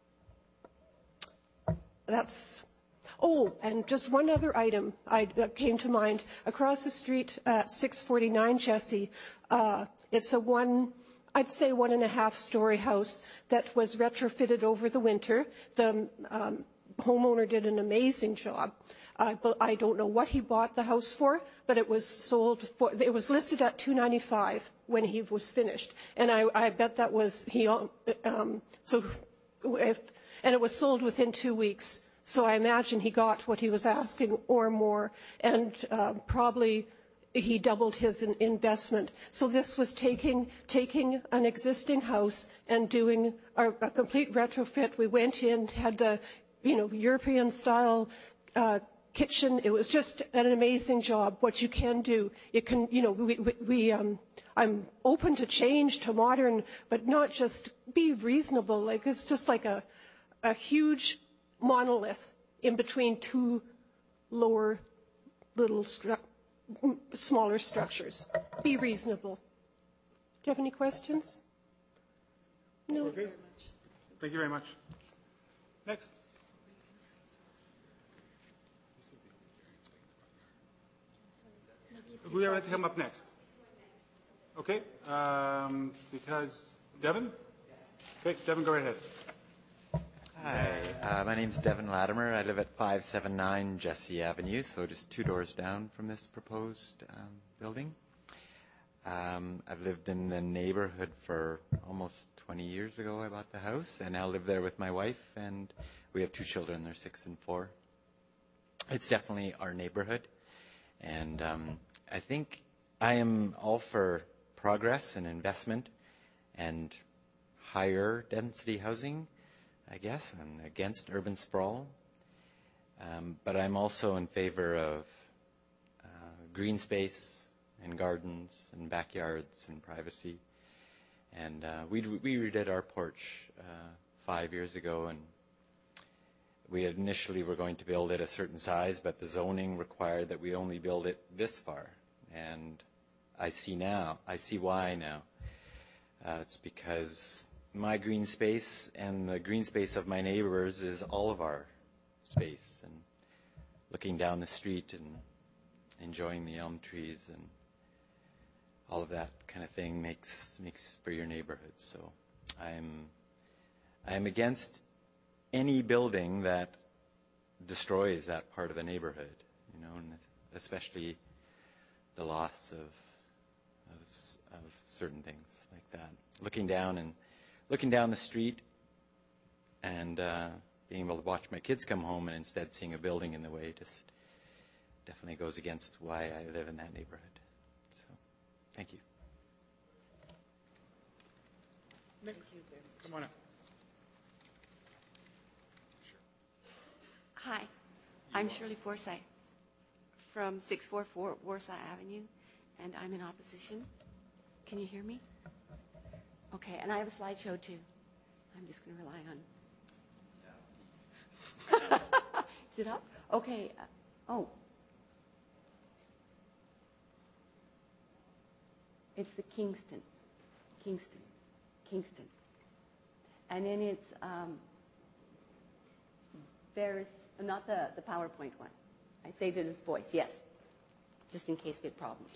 [SPEAKER 14] That's... Oh, and just one other item came to mind. Across the street at 649 Jesse, it's a I'd say 1.5-story house that was retrofitted over the winter. The homeowner did an amazing job. I don't know what he bought the house for, but it was sold for. It was listed at $295 when he was finished, and I bet that was and it was sold within 2 weeks. So I imagine he got what he was asking or more, and probably he doubled his investment. So this was taking an existing house and doing a complete retrofit. We went in, had the European style kitchen. It was just an amazing job. What you can do, you can I'm open to change, to modern, but not just be reasonable. Like it's just like a huge monolith in between two lower little smaller structures. Be reasonable. Do you have any questions? No.
[SPEAKER 2] Okay. Thank you very much. Next. Who would like to come up next? Okay. Because Devin? Okay, Devin, go right ahead.
[SPEAKER 15] Hi, my name's Devin Latimer. I live at 579 Jesse Avenue, so just 2 doors down from this proposed building. I've lived in the neighborhood for almost 20 years ago. I bought the house, and now live there with my wife, and we have 2 children. They're 6 and 4. It's definitely our neighborhood, and I think I am all for progress and investment and higher density housing, I guess. I'm against urban sprawl, but I'm also in favor of green space and gardens and backyards and privacy. And we redid our porch 5 years ago, and we initially were going to build it a certain size, but the zoning required that we only build it this far. And I see why now. It's because my green space and the green space of my neighbors is all of our space, and looking down the street and enjoying the elm trees and all of that kind of thing makes for your neighborhood. So I'm against any building that destroys that part of the neighborhood, and especially the loss of certain things like that. Looking down the street and being able to watch my kids come home and instead seeing a building in the way just definitely goes against why I live in that neighborhood. So, thank you.
[SPEAKER 2] Next. Come on up.
[SPEAKER 16] Hi, I'm Shirley Forsyth from 644 Warsaw Avenue, and I'm in opposition. Can you hear me? Okay, and I have a slideshow too. I'm just going to rely on. Is it up? Okay. It's the Kingston. And then it's not the PowerPoint one. I saved it as voice, yes, just in case we had problems.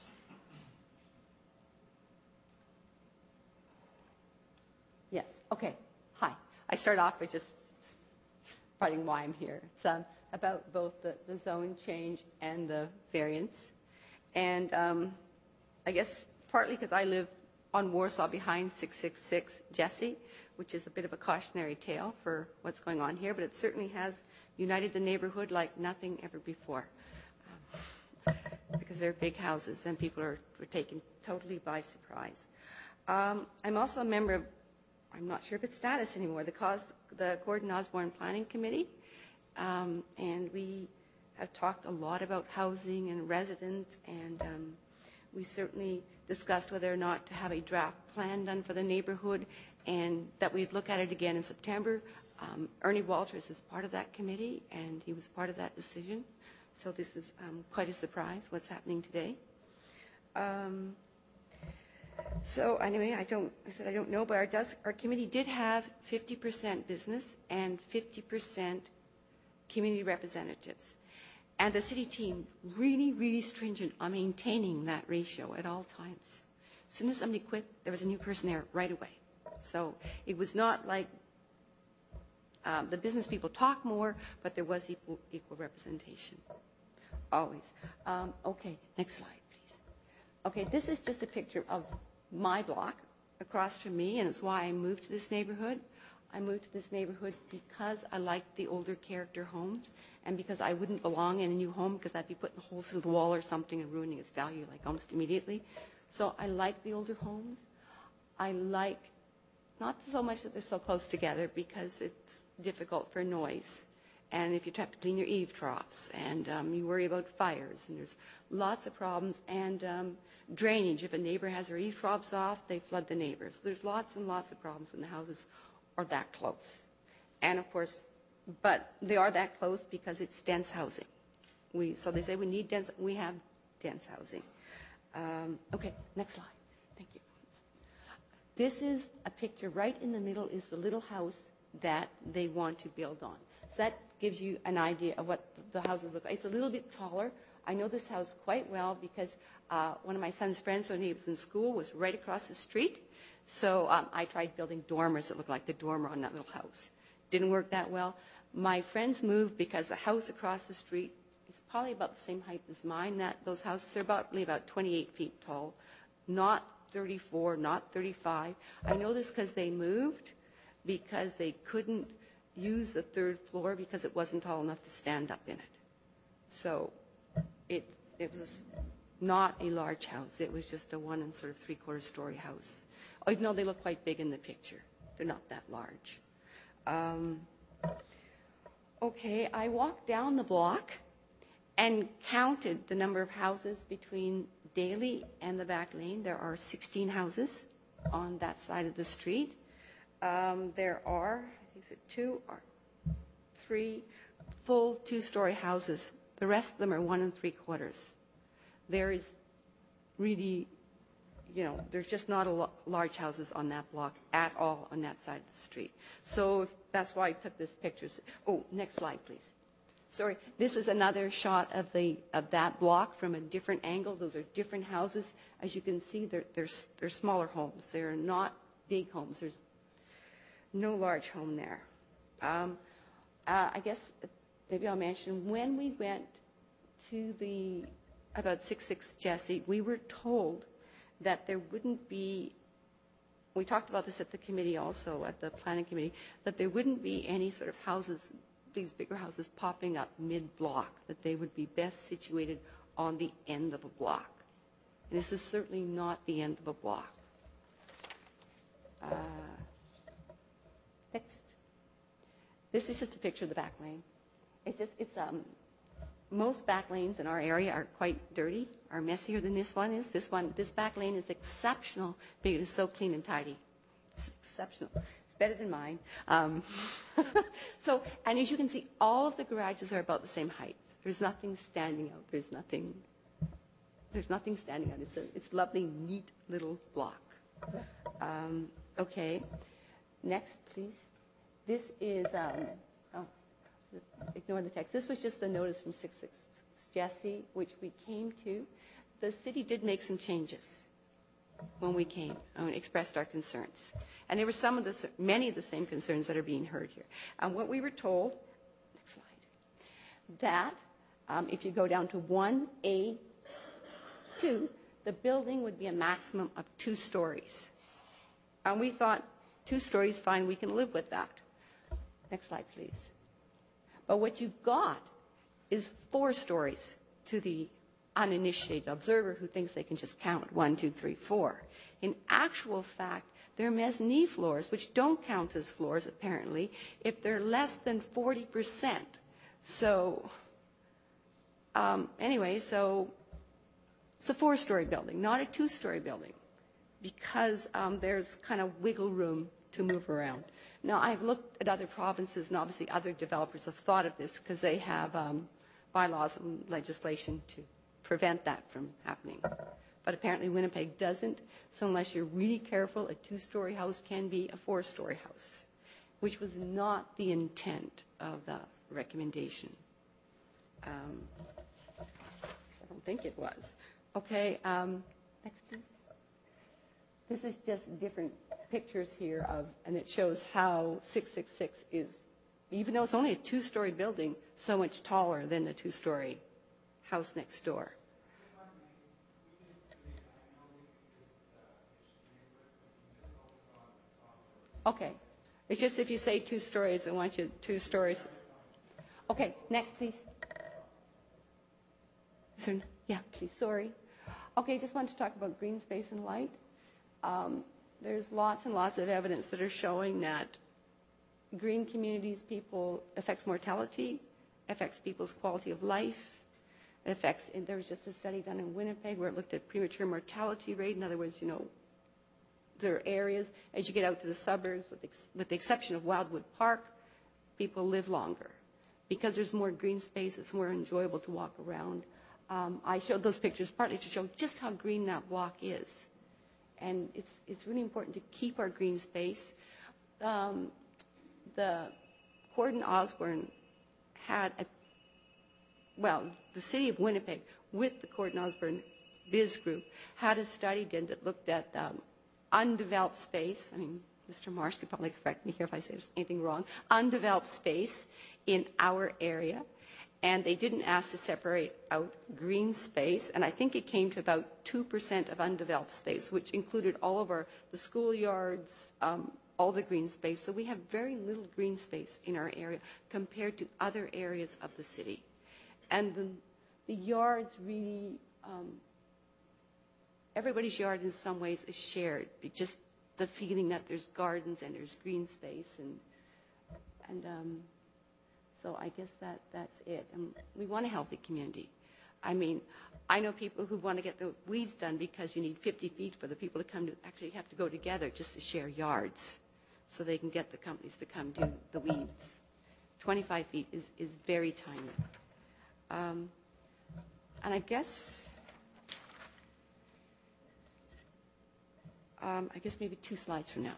[SPEAKER 16] Yes, okay, hi. I start off by just writing why I'm here. It's about both the zone change and the variance. And I guess partly because I live on Warsaw behind 666 Jesse, which is a bit of a cautionary tale for what's going on here, but it certainly has united the neighborhood like nothing ever before. Because they're big houses and people were taken totally by surprise. I'm also a member of, I'm not sure if it's status anymore, the Gordon Osborne Planning Committee. And we have talked a lot about housing and residents, and we certainly discussed whether or not to have a draft plan done for the neighborhood and that we'd look at it again in September. Ernie Walters is part of that committee, and he was part of that decision. So this is quite a surprise, what's happening today. So anyway, I don't know, but our committee did have 50% business and 50% community representatives. And the city team really, really stringent on maintaining that ratio at all times. As soon as somebody quit, there was a new person there right away. So it was not like the business people talk more, but there was equal representation, always. Okay, next slide, please. Okay, this is just a picture of my block across from me, and it's why I moved to this neighborhood. I moved to this neighborhood because I liked the older character homes, and because I wouldn't belong in a new home because I'd be putting holes through the wall or something and ruining its value like almost immediately. So I like the older homes. I like, not so much that they're so close together because it's difficult for noise. And if you have to clean your eave troughs, and you worry about fires, and there's lots of problems, and drainage. If a neighbor has their eave troughs off, they flood the neighbors. There's lots and lots of problems when the houses are that close. And of course, but they are that close because it's dense housing. So they say we need dense, we have dense housing. Okay, next slide. Thank you. This is a picture right in the middle is the little house that they want to build on. So that gives you an idea of what the houses look like. It's a little bit taller. I know this house quite well because one of my son's friends when he was in school was right across the street. So I tried building dormers that looked like the dormer on that little house. Didn't work that well. My friends moved because the house across the street is probably about the same height as mine. Those houses are about 28 feet tall, not 34, not 35. I know this because they moved because they couldn't use the third floor because it wasn't tall enough to stand up in it. So it was not a large house. It was just a 1 3/4 story house. Even though they look quite big in the picture, they're not that large. Okay, I walked down the block and counted the number of houses between Daly and the back lane. There are 16 houses on that side of the street. There are, I think it's 2 or 3 full 2-story houses. The rest of them are 1 3/4. There is really, there's just not a large houses on that block at all on that side of the street. So that's why I took this picture. Oh, next slide, please. Sorry, this is another shot of that block from a different angle. Those are different houses. As you can see, they're smaller homes. They're not big homes. There's no large home there. I guess maybe I'll mention when we went to about 66 Jesse, we were told that there wouldn't be, we talked about this at the committee also, at the planning committee, that there wouldn't be any sort of houses, these bigger houses popping up mid-block, that they would be best situated on the end of a block. And this is certainly not the end of a block. Next. This is just a picture of the back lane. Most back lanes in our area are quite dirty, are messier than this one is. This back lane is exceptional because it is so clean and tidy. It's exceptional. It's better than mine. And as you can see, all of the garages are about the same height. There's nothing standing out. There's nothing standing out. It's a lovely, neat little block. Okay. Next, please. This is, ignore the text. This was just a notice from 66 Jesse, which we came to. The city did make some changes when we came and expressed our concerns. And there were many of the same concerns that are being heard here. And what we were told, next slide, that if you go down to 1A2, the building would be a maximum of 2 stories. And we thought 2 stories, fine, we can live with that. Next slide, please. But what you've got is 4 stories to the uninitiated observer who thinks they can just count 1, 2, 3, 4. In actual fact, they're mezzanine floors, which don't count as floors, apparently, if they're less than 40%. So, so it's a 4-story building, not a 2-story building, because there's kind of wiggle room to move around. Now, I've looked at other provinces, and obviously other developers have thought of this because they have bylaws and legislation to prevent that from happening. But apparently Winnipeg doesn't, so unless you're really careful, a 2-story house can be a 4-story house, which was not the intent of the recommendation. I don't think it was. Okay, next please. This is just different pictures here of, and it shows how 666 is, even though it's only a 2-story building, so much taller than the 2-story house next door. Okay. It's just if you say 2 stories, I want you 2 stories. Okay, next, please. Yeah, please, sorry. Okay, just want to talk about green space and light. There's lots and lots of evidence that are showing that green communities, people, affects mortality, affects people's quality of life, it affects, and there was just a study done in Winnipeg where it looked at premature mortality rate. In other words, you know, there are areas, as you get out to the suburbs, with the exception of Wildwood Park, people live longer. Because there's more green space, it's more enjoyable to walk around. I showed those pictures partly to show just how green that block is. And it's really important to keep our green space. The Gordon Osborne had the city of Winnipeg with the Gordon Osborne Biz Group had a study done that looked at undeveloped space. I mean, Mr. Marsh could probably correct me here if I say there's anything wrong. Undeveloped space in our area. And they didn't ask to separate out green space. And I think it came to about 2% of undeveloped space, which included all of the schoolyards, all the green space. So we have very little green space in our area compared to other areas of the city. And the yards really, everybody's yard in some ways is shared. Just the feeling that there's gardens and there's green space. And so I guess that's it. And we want a healthy community. I mean, I know people who want to get the weeds done because you need 50 feet for the people to come to actually have to go together just to share yards so they can get the companies to come do the weeds. 25 feet is very tiny. And I guess maybe 2 slides from now.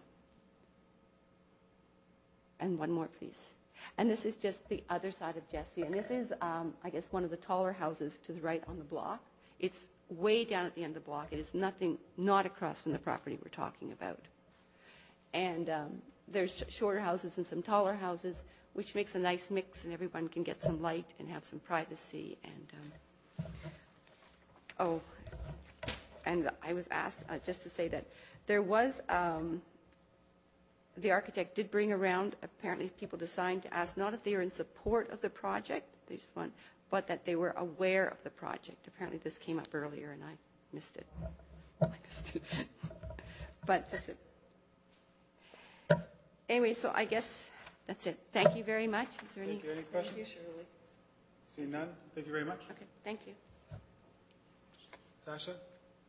[SPEAKER 16] And one more, please. And this is just the other side of Jesse. And this is, I guess, one of the taller houses to the right on the block. It's way down at the end of the block. It is not across from the property we're talking about. And there's shorter houses and some taller houses, which makes a nice mix, and everyone can get some light and have some privacy. And I was asked just to say that there was... the architect did bring around, apparently, people to sign to ask not if they were in support of the project, but that they were aware of the project. Apparently this came up earlier and I missed it. But just anyway, so I guess that's it. Thank you very much. Is there any
[SPEAKER 2] questions?
[SPEAKER 11] Thank you, Shirley.
[SPEAKER 2] Seeing none, thank you very much.
[SPEAKER 16] Okay, thank you.
[SPEAKER 2] Sasha?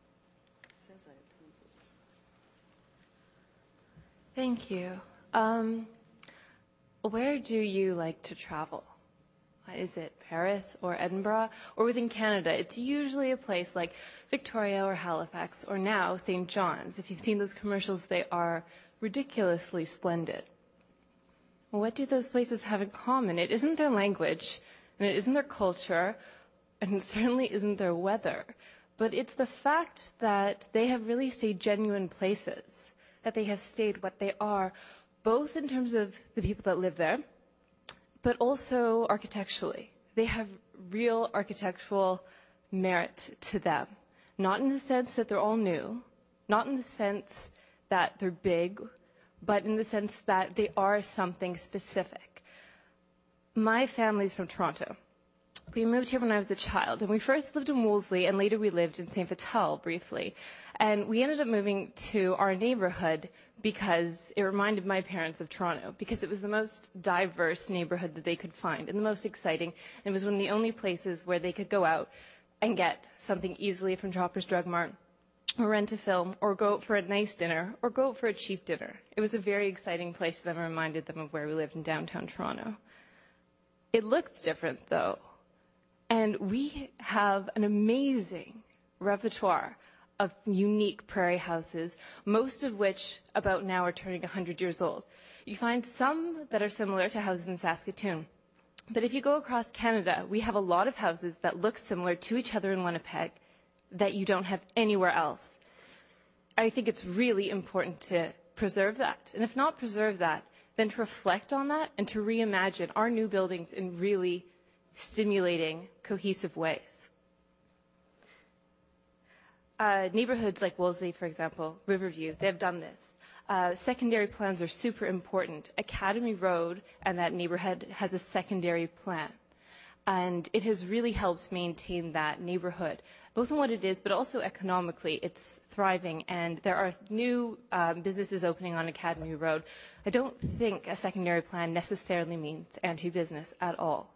[SPEAKER 17] Thank you. Where do you like to travel? Is it Paris or Edinburgh? Or within Canada, it's usually a place like Victoria or Halifax or now St. John's. If you've seen those commercials, they are ridiculously splendid. What do those places have in common? It isn't their language, and it isn't their culture, and it certainly isn't their weather. But it's the fact that they have really stayed genuine places, that they have stayed what they are, both in terms of the people that live there, but also architecturally. They have real architectural merit to them, not in the sense that they're all new, not in the sense that they're big, but in the sense that they are something specific. My family's from Toronto. We moved here when I was a child, and we first lived in Wolseley, and later we lived in St. Vital briefly. And we ended up moving to our neighborhood because it reminded my parents of Toronto, because it was the most diverse neighborhood that they could find and the most exciting. And it was one of the only places where they could go out and get something easily from Shoppers Drug Mart or rent a film, or go out for a nice dinner, or go out for a cheap dinner. It was a very exciting place to them and reminded them of where we lived in downtown Toronto. It looks different, though. And we have an amazing repertoire of unique prairie houses, most of which about now are turning 100 years old. You find some that are similar to houses in Saskatoon. But if you go across Canada, we have a lot of houses that look similar to each other in Winnipeg that you don't have anywhere else. I think it's really important to preserve that. And if not preserve that, then to reflect on that and to reimagine our new buildings in really stimulating, cohesive ways. Neighborhoods like Wolseley, for example, Riverview, they've done this. Secondary plans are super important. Academy Road and that neighborhood has a secondary plan. And it has really helped maintain that neighborhood, both in what it is, but also economically. It's thriving, and there are new businesses opening on Academy Road. I don't think a secondary plan necessarily means anti-business at all.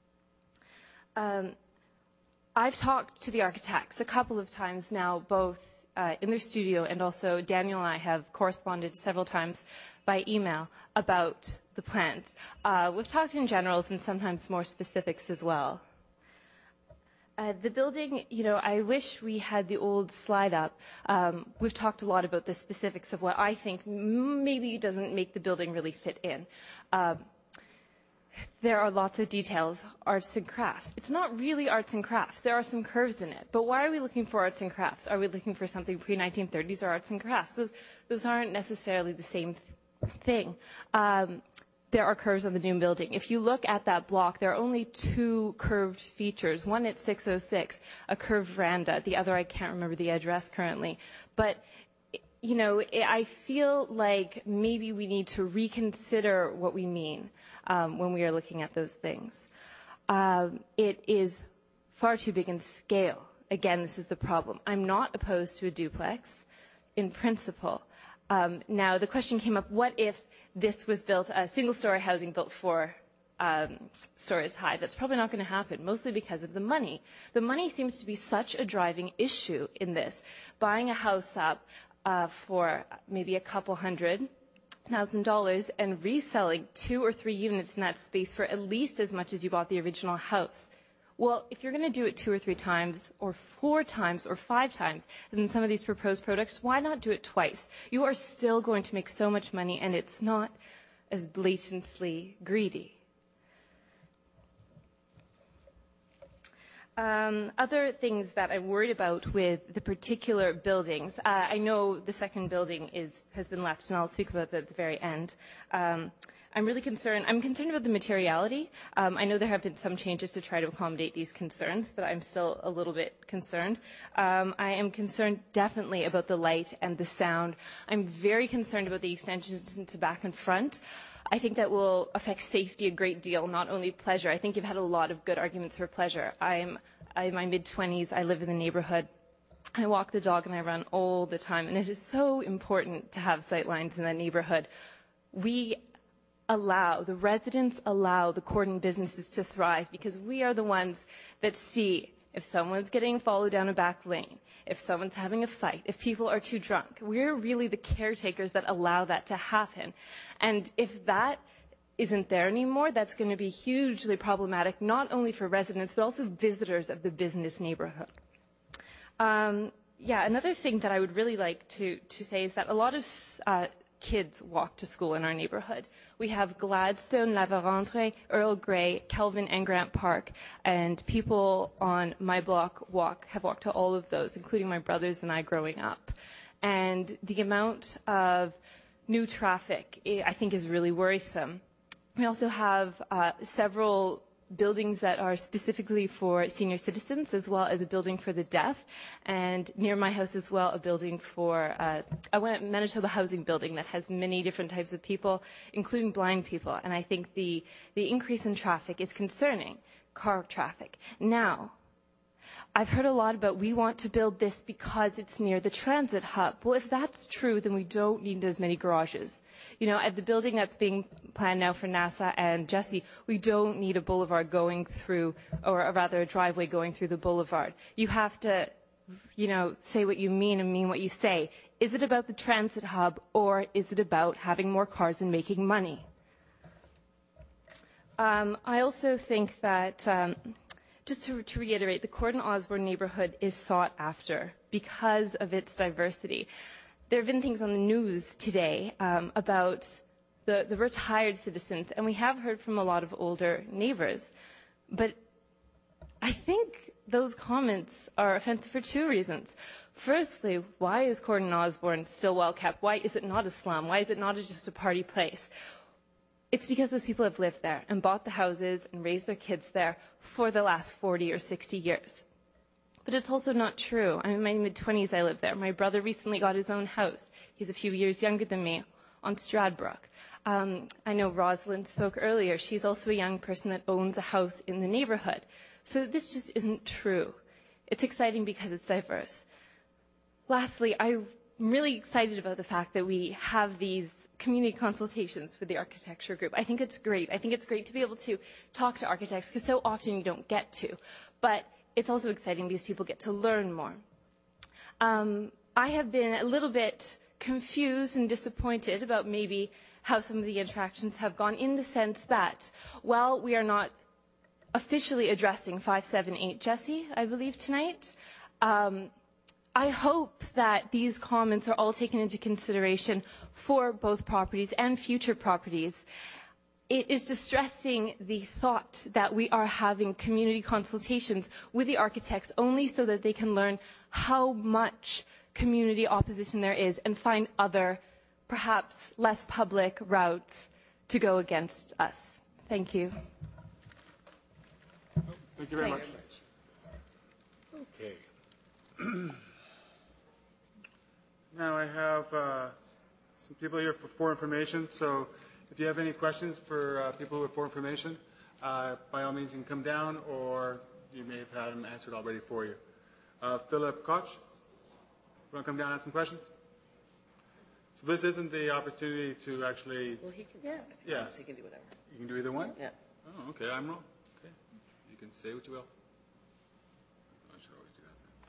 [SPEAKER 17] I've talked to the architects a couple of times now, both in their studio, and also Daniel and I have corresponded several times by email about the plans. We've talked in generals and sometimes more specifics as well. The building, I wish we had the old slide up. We've talked a lot about the specifics of what I think maybe doesn't make the building really fit in. There are lots of details, arts and crafts. It's not really arts and crafts. There are some curves in it. But why are we looking for arts and crafts? Are we looking for something pre-1930s or arts and crafts? Those aren't necessarily the same thing. There are curves on the new building. If you look at that block, there are only two curved features. One at 606, a curved veranda. The other, I can't remember the address currently. But I feel like maybe we need to reconsider what we mean when we are looking at those things. It is far too big in scale. Again, this is the problem. I'm not opposed to a duplex in principle. Now, the question came up, what if this was built, a single-story housing built 4 stories high? That's probably not going to happen, mostly because of the money. The money seems to be such a driving issue in this. Buying a house up for maybe a couple $100,000 and reselling 2 or 3 units in that space for at least as much as you bought the original house. Well, if you're going to do it 2 or 3 times or 4 times or 5 times in some of these proposed products, why not do it twice? You are still going to make so much money, and it's not as blatantly greedy. Other things that I'm worried about with the particular buildings, I know the second building has been left, and I'll speak about that at the very end. I'm concerned about the materiality. I know there have been some changes to try to accommodate these concerns, but I'm still a little bit concerned. I am concerned definitely about the light and the sound. I'm very concerned about the extensions into back and front. I think that will affect safety a great deal, not only pleasure. I think you've had a lot of good arguments for pleasure. I'm in my mid-20s. I live in the neighborhood. I walk the dog and I run all the time, and it is so important to have sight lines in that neighborhood. The residents allow the cordon businesses to thrive because we are the ones that see if someone's getting followed down a back lane, if someone's having a fight, if people are too drunk. We're really the caretakers that allow that to happen. And if that isn't there anymore, that's going to be hugely problematic, not only for residents, but also visitors of the business neighborhood. Another thing that I would really like to say is that a lot of kids walk to school in our neighborhood. We have Gladstone, La Vérendrye, Earl Grey, Kelvin, and Grant Park, and people on my block have walked to all of those, including my brothers and I growing up. And the amount of new traffic, I think, is really worrisome. We also have several buildings that are specifically for senior citizens, as well as a building for the deaf, and near my house as well, a building for a Manitoba housing building that has many different types of people, including blind people. And I think the increase in traffic is concerning, car traffic. Now, I've heard a lot about we want to build this because it's near the transit hub. Well, if that's true, then we don't need as many garages. At the building that's being planned now for NASA and Jesse, we don't need a boulevard going through, or rather a driveway going through the boulevard. You have to say what you mean and mean what you say. Is it about the transit hub, or is it about having more cars and making money? I also think that, just to reiterate, the Cordon Osborne neighborhood is sought after because of its diversity. There have been things on the news today about the retired citizens, and we have heard from a lot of older neighbors. But I think those comments are offensive for two reasons. Firstly, why is Cordon Osborne still well kept? Why is it not a slum? Why is it not just a party place? It's because those people have lived there and bought the houses and raised their kids there for the last 40 or 60 years. But it's also not true. I'm in my mid-20s, I live there. My brother recently got his own house. He's a few years younger than me, on Stradbrook. I know Rosalind spoke earlier. She's also a young person that owns a house in the neighborhood. So this just isn't true. It's exciting because it's diverse. Lastly, I'm really excited about the fact that we have these community consultations with the architecture group. I think it's great. I think it's great to be able to talk to architects because so often you don't get to. But it's also exciting because people get to learn more. I have been a little bit confused and disappointed about maybe how some of the interactions have gone, in the sense that, while we are not officially addressing 578 Jessie, I believe, tonight, I hope that these comments are all taken into consideration for both properties and future properties. It is distressing, the thought that we are having community consultations with the architects only so that they can learn how much community opposition there is and find other, perhaps less public routes to go against us. Thank you.
[SPEAKER 2] Thank you very much. Okay. Now I have some people here for information. So if you have any questions for people who are for information, by all means you can come down, or you may have had them answered already for you. Philip Koch, you want to come down and ask some questions? So this isn't the opportunity to actually...
[SPEAKER 11] Well, he can talk.
[SPEAKER 2] Yeah.
[SPEAKER 11] He can do whatever.
[SPEAKER 2] You can do either one?
[SPEAKER 11] Yeah.
[SPEAKER 2] Oh, okay. I'm wrong. Okay. You can say what you will. I should always do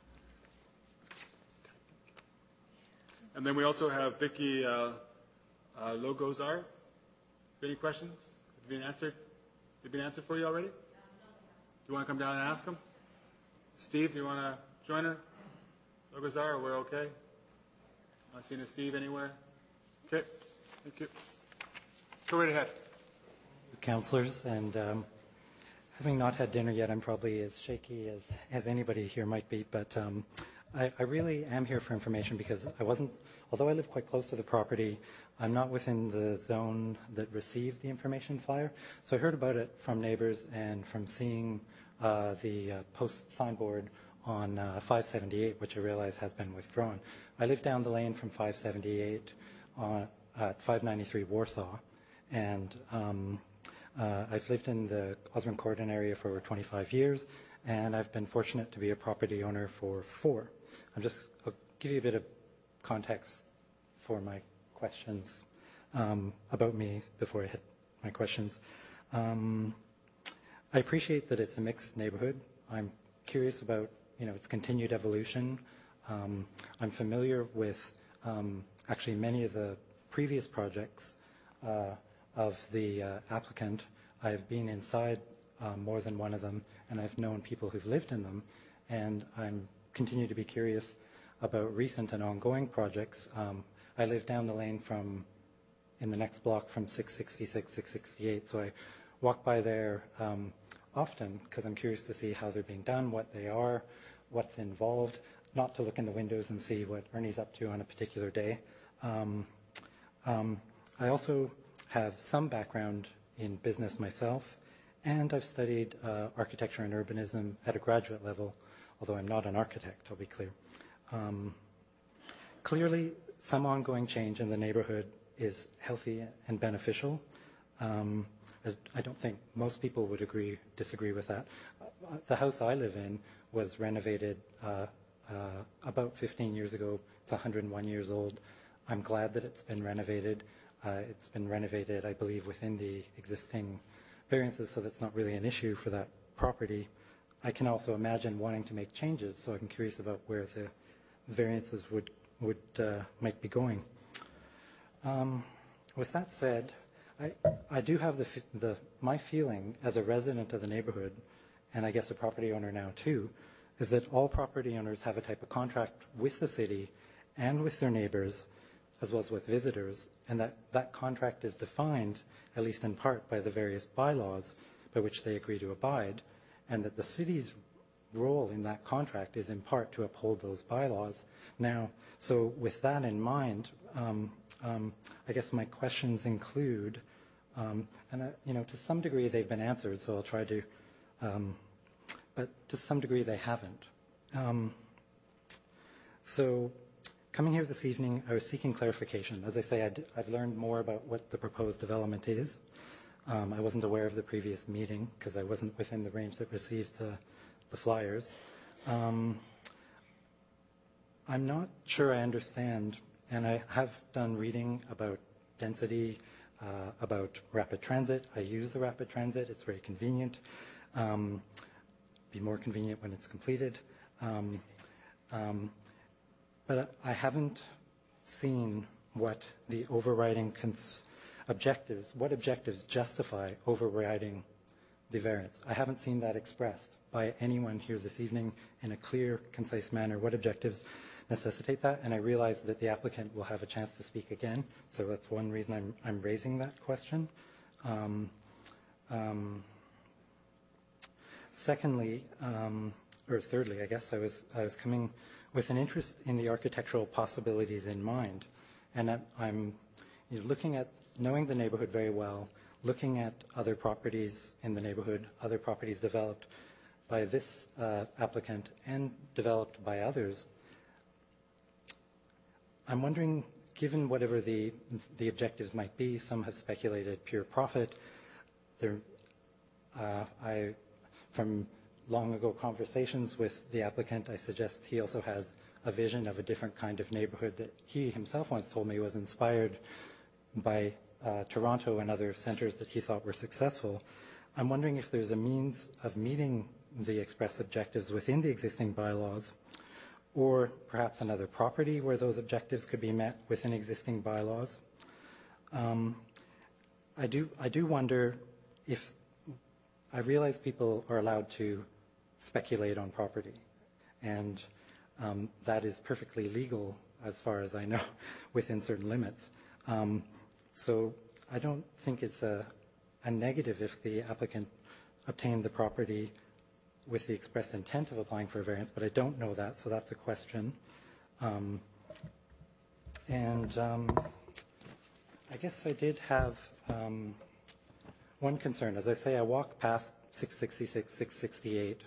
[SPEAKER 2] that. And then we also have Vicky Logozar. Any questions? Have been answered? They've been answered for you already? Do you want to come down and ask them? Steve, do you want to join her? Logozar, we're okay? Not seeing a Steve anywhere? Okay, thank you. Go right ahead.
[SPEAKER 18] Councillors, and having not had dinner yet, I'm probably as shaky as anybody here might be, but I really am here for information because although I live quite close to the property, I'm not within the zone that received the information flyer. So I heard about it from neighbors and from seeing the post signboard on 578, which I realize has been withdrawn. I live down the lane from 578 at 593 Warsaw, and I've lived in the Osborne Cordon area for over 25 years, and I've been fortunate to be a property owner for 4. I'll give you a bit of context for my questions about me before I hit my questions. I appreciate that it's a mixed neighborhood. I'm curious about its continued evolution. I'm familiar with actually many of the previous projects of the applicant. I've been inside more than one of them, and I've known people who've lived in them, and I'm continue to be curious about recent and ongoing projects. I live down the lane in the next block from 666, 668, so I walk by there often because I'm curious to see how they're being done, what they are, what's involved, not to look in the windows and see what Ernie's up to on a particular day. I also have some background in business myself, and I've studied architecture and urbanism at a graduate level, although I'm not an architect, I'll be clear. Clearly, some ongoing change in the neighborhood is healthy and beneficial. I don't think most people would disagree with that. The house I live in was renovated about 15 years ago. It's 101 years old. I'm glad that it's been renovated. It's been renovated, I believe, within the existing variances, so that's not really an issue for that property. I can also imagine wanting to make changes, so I'm curious about where the variances might be going. With that said, I do have my feeling as a resident of the neighborhood, and I guess a property owner now too, is that all property owners have a type of contract with the city and with their neighbors, as well as with visitors, and that contract is defined, at least in part, by the various bylaws by which they agree to abide, and that the city's role in that contract is in part to uphold those bylaws. Now, so with that in mind, I guess my questions include, and to some degree they've been answered, so I'll try to, but to some degree they haven't. So coming here this evening, I was seeking clarification. As I say, I've learned more about what the proposed development is. I wasn't aware of the previous meeting because I wasn't within the range that received the flyers. I'm not sure I understand, and I have done reading about density, about rapid transit. I use the rapid transit. It's very convenient. Be more convenient when it's completed. But I haven't seen what the overriding what objectives justify overriding the variance. I haven't seen that expressed by anyone here this evening in a clear, concise manner. What objectives necessitate that? And I realize that the applicant will have a chance to speak again, so that's one reason I'm raising that question. Secondly, or thirdly, I guess, I was coming with an interest in the architectural possibilities in mind, and I'm looking at knowing the neighborhood very well, looking at other properties in the neighborhood, other properties developed by this applicant and developed by others. I'm wondering, given whatever the objectives might be, some have speculated pure profit. From long ago conversations with the applicant, I suggest he also has a vision of a different kind of neighborhood that he himself once told me was inspired by Toronto and other centers that he thought were successful. I'm wondering if there's a means of meeting the express objectives within the existing bylaws, or perhaps another property where those objectives could be met within existing bylaws. I do wonder if, I realize people are allowed to speculate on property, and that is perfectly legal as far as I know within certain limits. So I don't think it's a negative if the applicant obtained the property with the express intent of applying for a variance, but I don't know that, so that's a question. And I guess I did have one concern. As I say, I walk past 666, 668.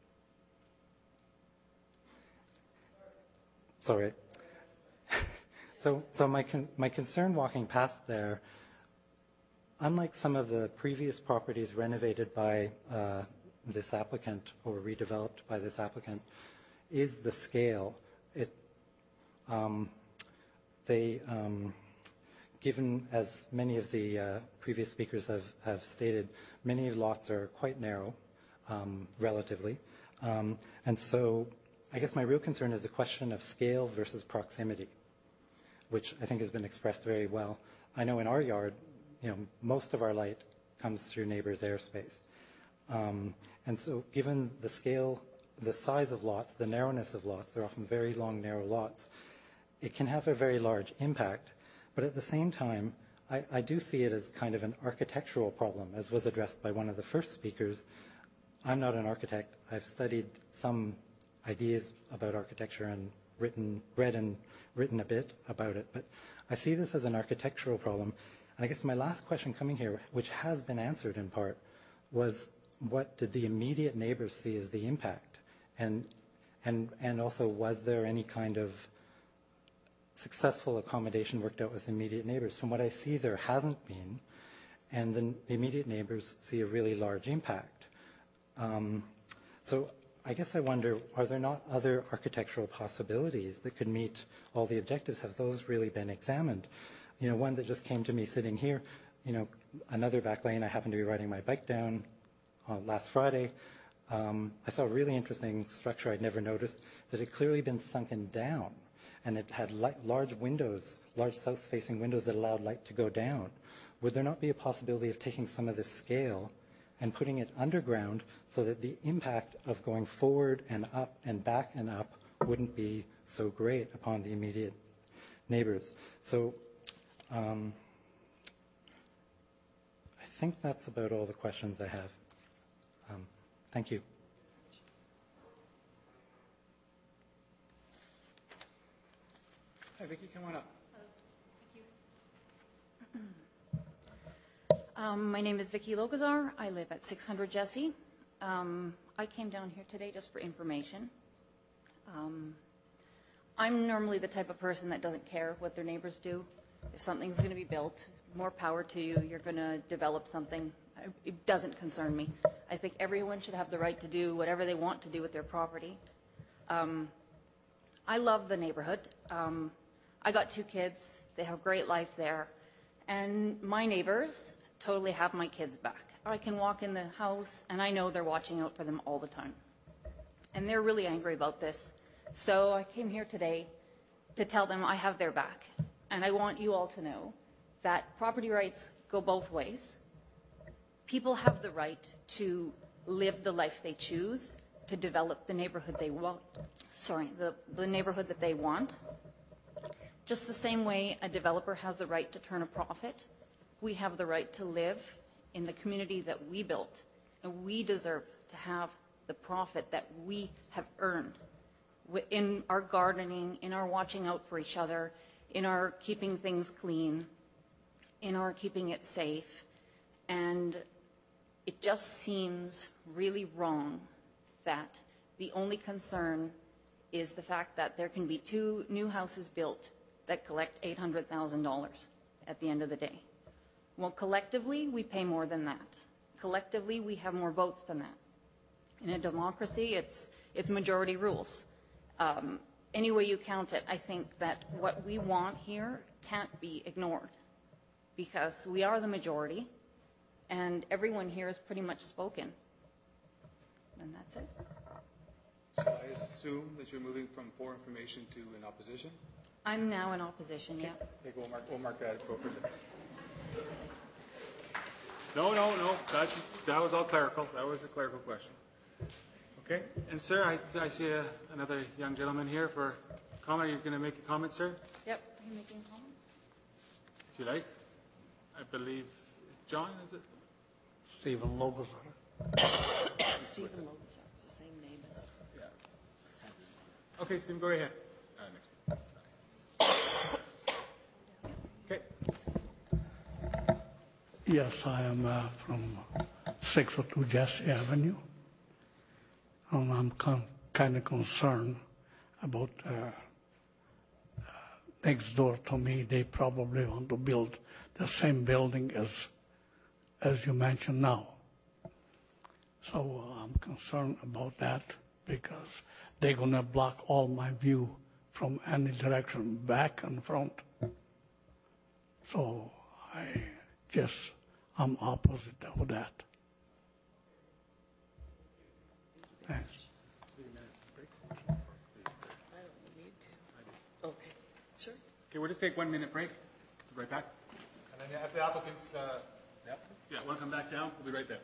[SPEAKER 18] Sorry. So my concern walking past there, unlike some of the previous properties renovated by this applicant or redeveloped by this applicant, is the scale. Given, as many of the previous speakers have stated, many lots are quite narrow, relatively. And so I guess my real concern is the question of scale versus proximity, which I think has been expressed very well. I know in our yard, most of our light comes through neighbors' airspace. And so given the scale, the size of lots, the narrowness of lots, they're often very long, narrow lots, it can have a very large impact. But at the same time, I do see it as kind of an architectural problem, as was addressed by one of the first speakers. I'm not an architect. I've studied some ideas about architecture and read and written a bit about it. But I see this as an architectural problem. And I guess my last question coming here, which has been answered in part, was what did the immediate neighbors see as the impact? And also, was there any kind of successful accommodation worked out with immediate neighbors? From what I see, there hasn't been, and the immediate neighbors see a really large impact. So I guess I wonder, are there not other architectural possibilities that could meet all the objectives? Have those really been examined? One that just came to me sitting here, another back lane I happened to be riding my bike down last Friday. I saw a really interesting structure I'd never noticed that had clearly been sunken down, and it had large windows, large south-facing windows that allowed light to go down. Would there not be a possibility of taking some of this scale and putting it underground so that the impact of going forward and up and back and up wouldn't be so great upon the immediate neighbors? So I think that's about all the questions I have. Thank you.
[SPEAKER 2] Hi, Vicki, come on up.
[SPEAKER 19] My name is Vicki Logazar. I live at 600 Jesse. I came down here today just for information. I'm normally the type of person that doesn't care what their neighbors do. If something's going to be built, more power to you. You're going to develop something. It doesn't concern me. I think everyone should have the right to do whatever they want to do with their property. I love the neighborhood. I got 2 kids. They have a great life there. And my neighbors totally have my kids back. I can walk in the house, and I know they're watching out for them all the time. And they're really angry about this. So I came here today to tell them I have their back. And I want you all to know that property rights go both ways. People have the right to live the life they choose, to develop the neighborhood they want. The neighborhood that they want. Just the same way a developer has the right to turn a profit, we have the right to live in the community that we built, and we deserve to have the profit that we have earned in our gardening, in our watching out for each other, in our keeping things clean, in our keeping it safe. And it just seems really wrong that the only concern is the fact that there can be 2 new houses built that collect $800,000 at the end of the day. Well, collectively, we pay more than that. Collectively, we have more votes than that. In a democracy, it's majority rules. Any way you count it, I think that what we want here can't be ignored because we are the majority and everyone here is pretty much spoken. And that's it.
[SPEAKER 2] So I assume that you're moving from for information to in opposition?
[SPEAKER 19] I'm now in opposition, yeah.
[SPEAKER 2] I think we'll mark that appropriately. No. That was all clerical. That was a clerical question. Okay. And, sir, I see another young gentleman here for comment. Are you going to make a comment, sir?
[SPEAKER 19] Yep. Are you making a comment?
[SPEAKER 2] If you like. I believe, John, is it?
[SPEAKER 20] Stephen Logazar.
[SPEAKER 11] Stephen Logazar. It's the same name as...
[SPEAKER 2] Yeah. Okay, Stephen, go ahead. Okay.
[SPEAKER 20] Yes, I am from 602 Jesse Avenue. And I'm kind of concerned about next door to me. They probably want to build the same building as you mentioned now. So I'm concerned about that because they're going to block all my view from any direction, back and front. So I'm opposite of that. Thanks.
[SPEAKER 11] Okay, sure.
[SPEAKER 2] Okay, we'll just take 1 minute break. Be right back. And then if the applicants, want to come back down, we'll be right there.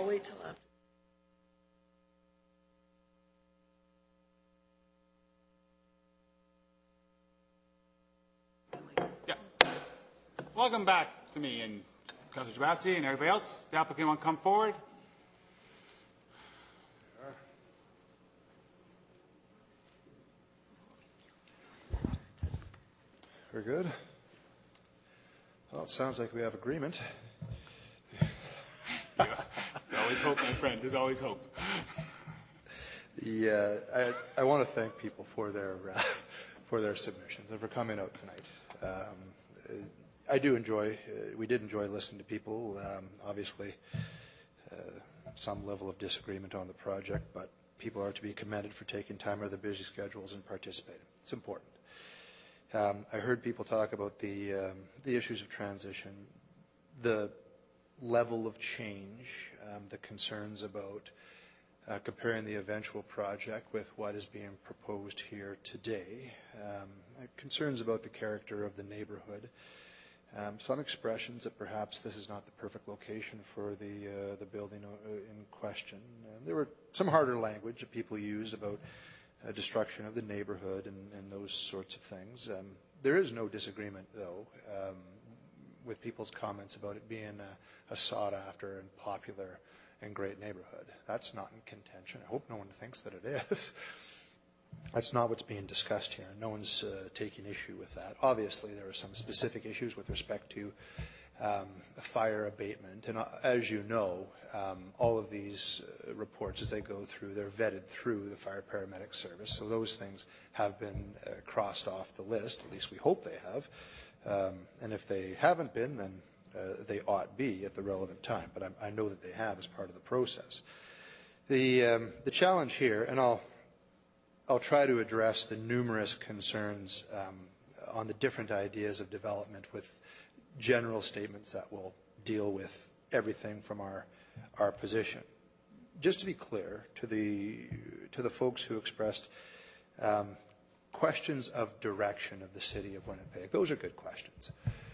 [SPEAKER 11] I'll wait till after.
[SPEAKER 2] Welcome back to me and Councillor Jabassi and everybody else. The applicant want to come forward?
[SPEAKER 3] We're good. Well, it sounds like we have agreement.
[SPEAKER 2] There's always hope, my friend. There's always hope.
[SPEAKER 3] Yeah, I want to thank people for their submissions and for coming out tonight. I do enjoy. We did enjoy listening to people. Obviously, some level of disagreement on the project, but people are to be commended for taking time out of their busy schedules and participating. It's important. I heard people talk about the issues of transition, the level of change, the concerns about comparing the eventual project with what is being proposed here today, concerns about the character of the neighborhood, some expressions that perhaps this is not the perfect location for the building in question. There were some harder language that people used about destruction of the neighborhood and those sorts of things. There is no disagreement, though, with people's comments about it being a sought-after and popular and great neighborhood. That's not in contention. I hope no one thinks that it is. That's not what's being discussed here. No one's taking issue with that. Obviously, there are some specific issues with respect to fire abatement. And as you know, all of these reports, as they go through, they're vetted through the fire paramedic service. So those things have been crossed off the list. At least we hope they have. And if they haven't been, then they ought be at the relevant time. But I know that they have as part of the process. The challenge here, and I'll try to address the numerous concerns on the different ideas of development with general statements that will deal with everything from our position. Just to be clear to the folks who expressed questions of direction of the city of Winnipeg, those are good questions.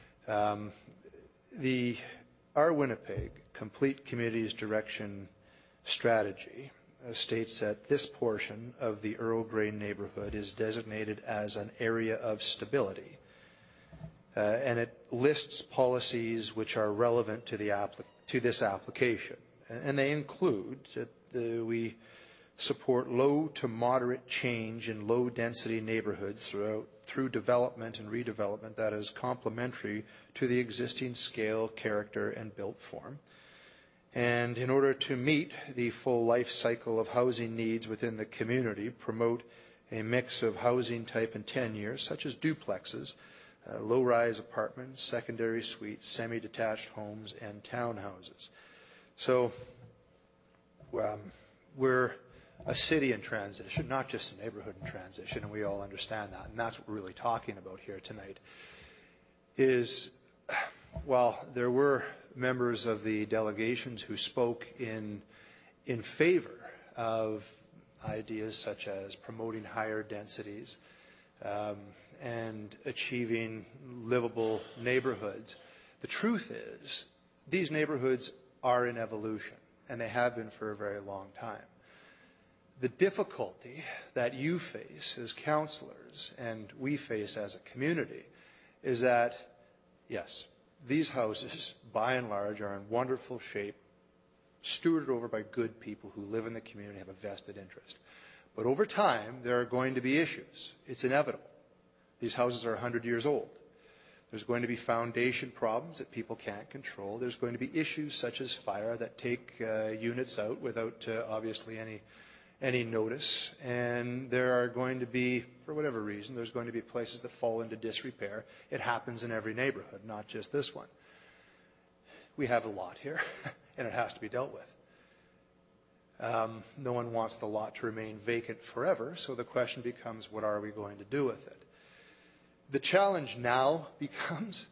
[SPEAKER 3] Our Winnipeg Complete Communities Direction Strategy states that this portion of the Earl Grey neighborhood is designated as an area of stability. And it lists policies which are relevant to this application. And they include that we support low to moderate change in low-density neighborhoods through development and redevelopment that is complementary to the existing scale, character, and built form. And in order to meet the full life cycle of housing needs within the community, promote a mix of housing type and tenure, such as duplexes, low-rise apartments, secondary suites, semi-detached homes, and townhouses. So we're a city in transition, not just a neighborhood in transition, and we all understand that. And that's what we're really talking about here tonight. While there were members of the delegations who spoke in favor of ideas such as promoting higher densities and achieving livable neighborhoods, the truth is these neighborhoods are in evolution, and they have been for a very long time. The difficulty that you face as councillors and we face as a community is that, yes, these houses, by and large, are in wonderful shape, stewarded over by good people who live in the community and have a vested interest. But over time, there are going to be issues. It's inevitable. These houses are 100 years old. There's going to be foundation problems that people can't control. There's going to be issues such as fire that take units out without obviously any notice. And there are going to be, for whatever reason, there's going to be places that fall into disrepair. It happens in every neighborhood, not just this one. We have a lot here, and it has to be dealt with. No one wants the lot to remain vacant forever, so the question becomes, what are we going to do with it? The challenge now becomes,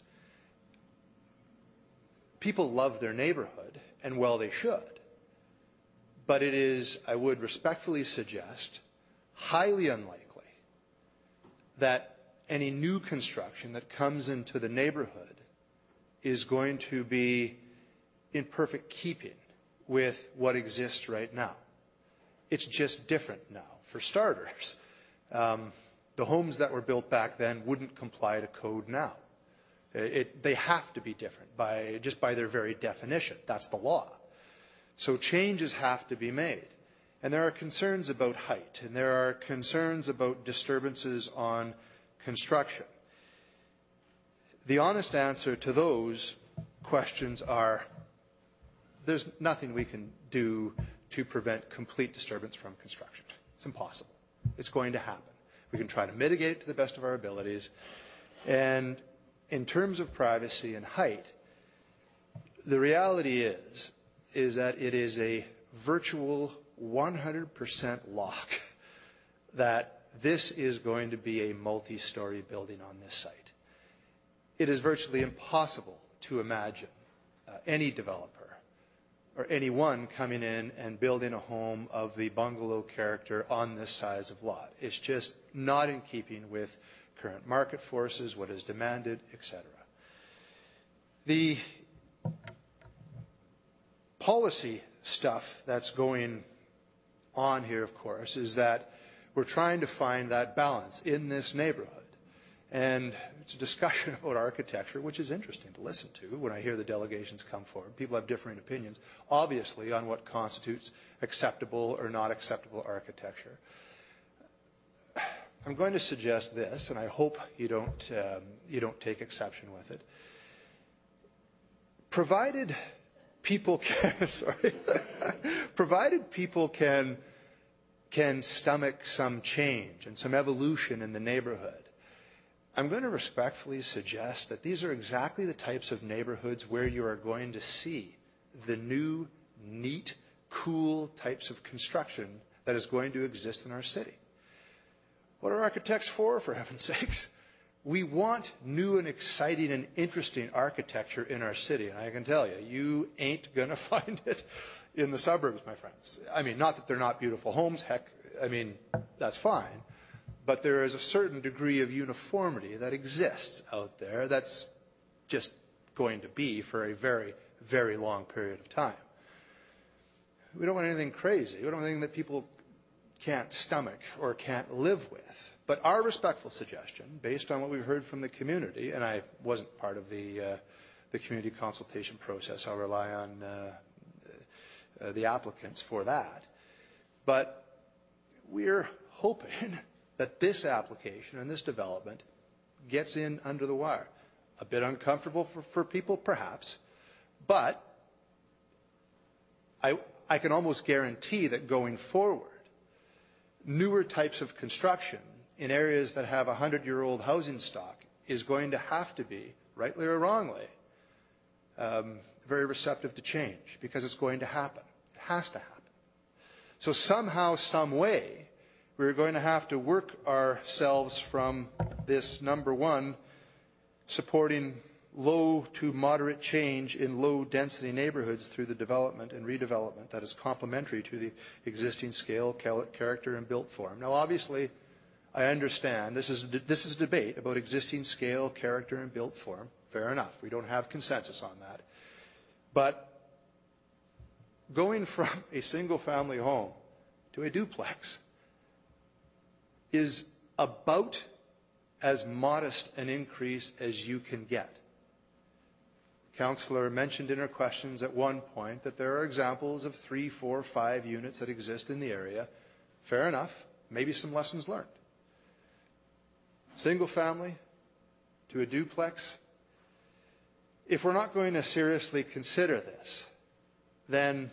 [SPEAKER 3] people love their neighborhood, and well, they should. But it is, I would respectfully suggest, highly unlikely that any new construction that comes into the neighborhood is going to be in perfect keeping with what exists right now. It's just different now. For starters, the homes that were built back then wouldn't comply to code now. They have to be different just by their very definition. That's the law. So changes have to be made. And there are concerns about height, and there are concerns about disturbances on construction. The honest answer to those questions are there's nothing we can do to prevent complete disturbance from construction. It's impossible. It's going to happen. We can try to mitigate it to the best of our abilities. And in terms of privacy and height, the reality is that it is a virtual 100% lock that this is going to be a multi-story building on this site. It is virtually impossible to imagine any developer or anyone coming in and building a home of the bungalow character on this size of lot. It's just not in keeping with current market forces, what is demanded, etc. The policy stuff that's going on here, of course, is that we're trying to find that balance in this neighborhood. And it's a discussion about architecture, which is interesting to listen to when I hear the delegations come forward. People have differing opinions, obviously, on what constitutes acceptable or not acceptable architecture. I'm going to suggest this, and I hope you don't take exception with it. Provided people can, provided people can stomach some change and some evolution in the neighborhood, I'm going to respectfully suggest that these are exactly the types of neighborhoods where you are going to see the new, neat, cool types of construction that is going to exist in our city. What are architects for heaven's sakes? We want new and exciting and interesting architecture in our city, and I can tell you, you ain't going to find it in the suburbs, my friends. I mean, not that they're not beautiful homes, heck, I mean, that's fine. But there is a certain degree of uniformity that exists out there that's just going to be for a very, very long period of time. We don't want anything crazy. We don't want anything that people can't stomach or can't live with. But our respectful suggestion, based on what we've heard from the community, and I wasn't part of the community consultation process, I'll rely on the applicants for that. But we're hoping that this application and this development gets in under the wire. A bit uncomfortable for people, perhaps, but I can almost guarantee that going forward, newer types of construction in areas that have 100-year-old housing stock is going to have to be, rightly or wrongly, very receptive to change, because it's going to happen. It has to happen. So somehow, some way, we're going to have to work ourselves from this, number one, supporting low to moderate change in low-density neighborhoods through the development and redevelopment that is complementary to the existing scale, character, and built form. Now, obviously, I understand this is a debate about existing scale, character, and built form. Fair enough. We don't have consensus on that. But going from a single-family home to a duplex is about as modest an increase as you can get. Councillor mentioned in her questions at one point that there are examples of 3, 4, 5 units that exist in the area. Fair enough. Maybe some lessons learned. Single family to a duplex. If we're not going to seriously consider this, then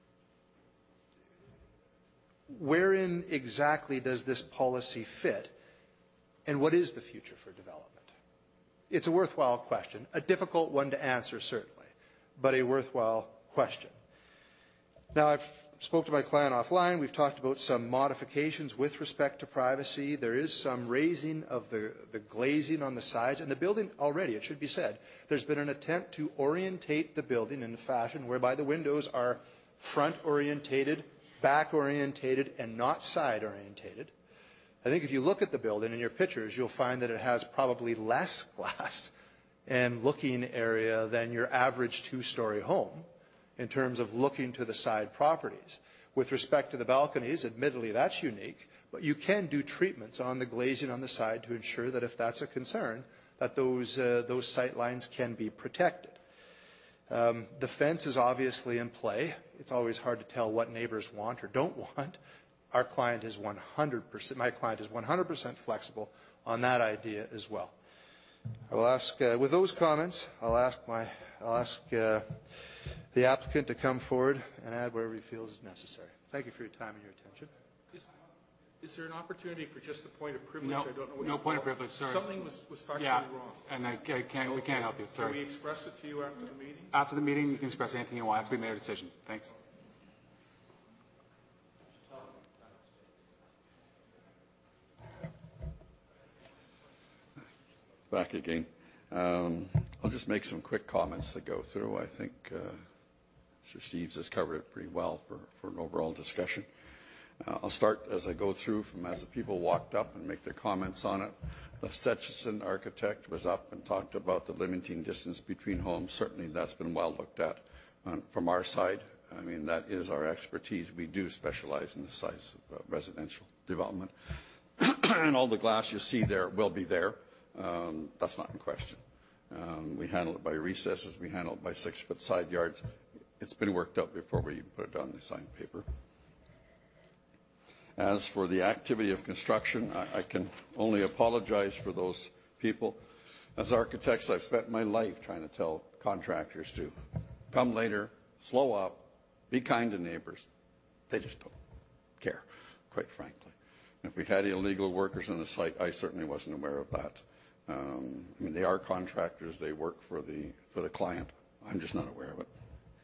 [SPEAKER 3] wherein exactly does this policy fit, and what is the future for development? It's a worthwhile question, a difficult one to answer, certainly, but a worthwhile question. Now, I've spoke to my client offline. We've talked about some modifications with respect to privacy. There is some raising of the glazing on the sides, and the building already, it should be said, there's been an attempt to orientate the building in a fashion whereby the windows are front-orientated, back-orientated, and not side-orientated. I think if you look at the building in your pictures, you'll find that it has probably less glass and looking area than your average two-story home. in terms of looking to the side properties. With respect to the balconies, admittedly that's unique, but you can do treatments on the glazing on the side to ensure that if that's a concern, that those sight lines can be protected. The fence is obviously in play. It's always hard to tell what neighbors want or don't want. Our client is 100%, my client is 100% flexible on that idea as well. I will ask, with those comments, I'll ask the applicant to come forward and add whatever he feels is necessary. Thank you for your time and your attention.
[SPEAKER 12] Is there an opportunity for just a point of privilege?
[SPEAKER 2] No,
[SPEAKER 12] I don't know what
[SPEAKER 2] no
[SPEAKER 12] you
[SPEAKER 2] point of
[SPEAKER 12] call it.
[SPEAKER 2] privilege, sorry.
[SPEAKER 12] Something was factually wrong.
[SPEAKER 2] And we can't help you, sorry.
[SPEAKER 12] Can we express it to you after the meeting?
[SPEAKER 2] After the meeting, you can express anything you want after we made a decision. Thanks.
[SPEAKER 5] Back again. I'll just make some quick comments to go through. I think Mr. Steeves has covered it pretty well for an overall discussion. I'll start as I go through from as the people walked up and make their comments on it. The Stetchison architect was up and talked about the limiting distance between homes. Certainly that's been well looked at from our side. I mean, that is our expertise. We do specialize in the size of residential development. And all the glass you see there will be there. That's not in question. We handle it by recesses. We handle it by 6-foot side yards. It's been worked out before we put it on the signed paper. As for the activity of construction, I can only apologize for those people. As architects, I've spent my life trying to tell contractors to come later, slow up, be kind to neighbors. They just don't care, quite frankly. If we had illegal workers on the site, I certainly wasn't aware of that. I mean, they are contractors. They work for the client. I'm just not aware of it.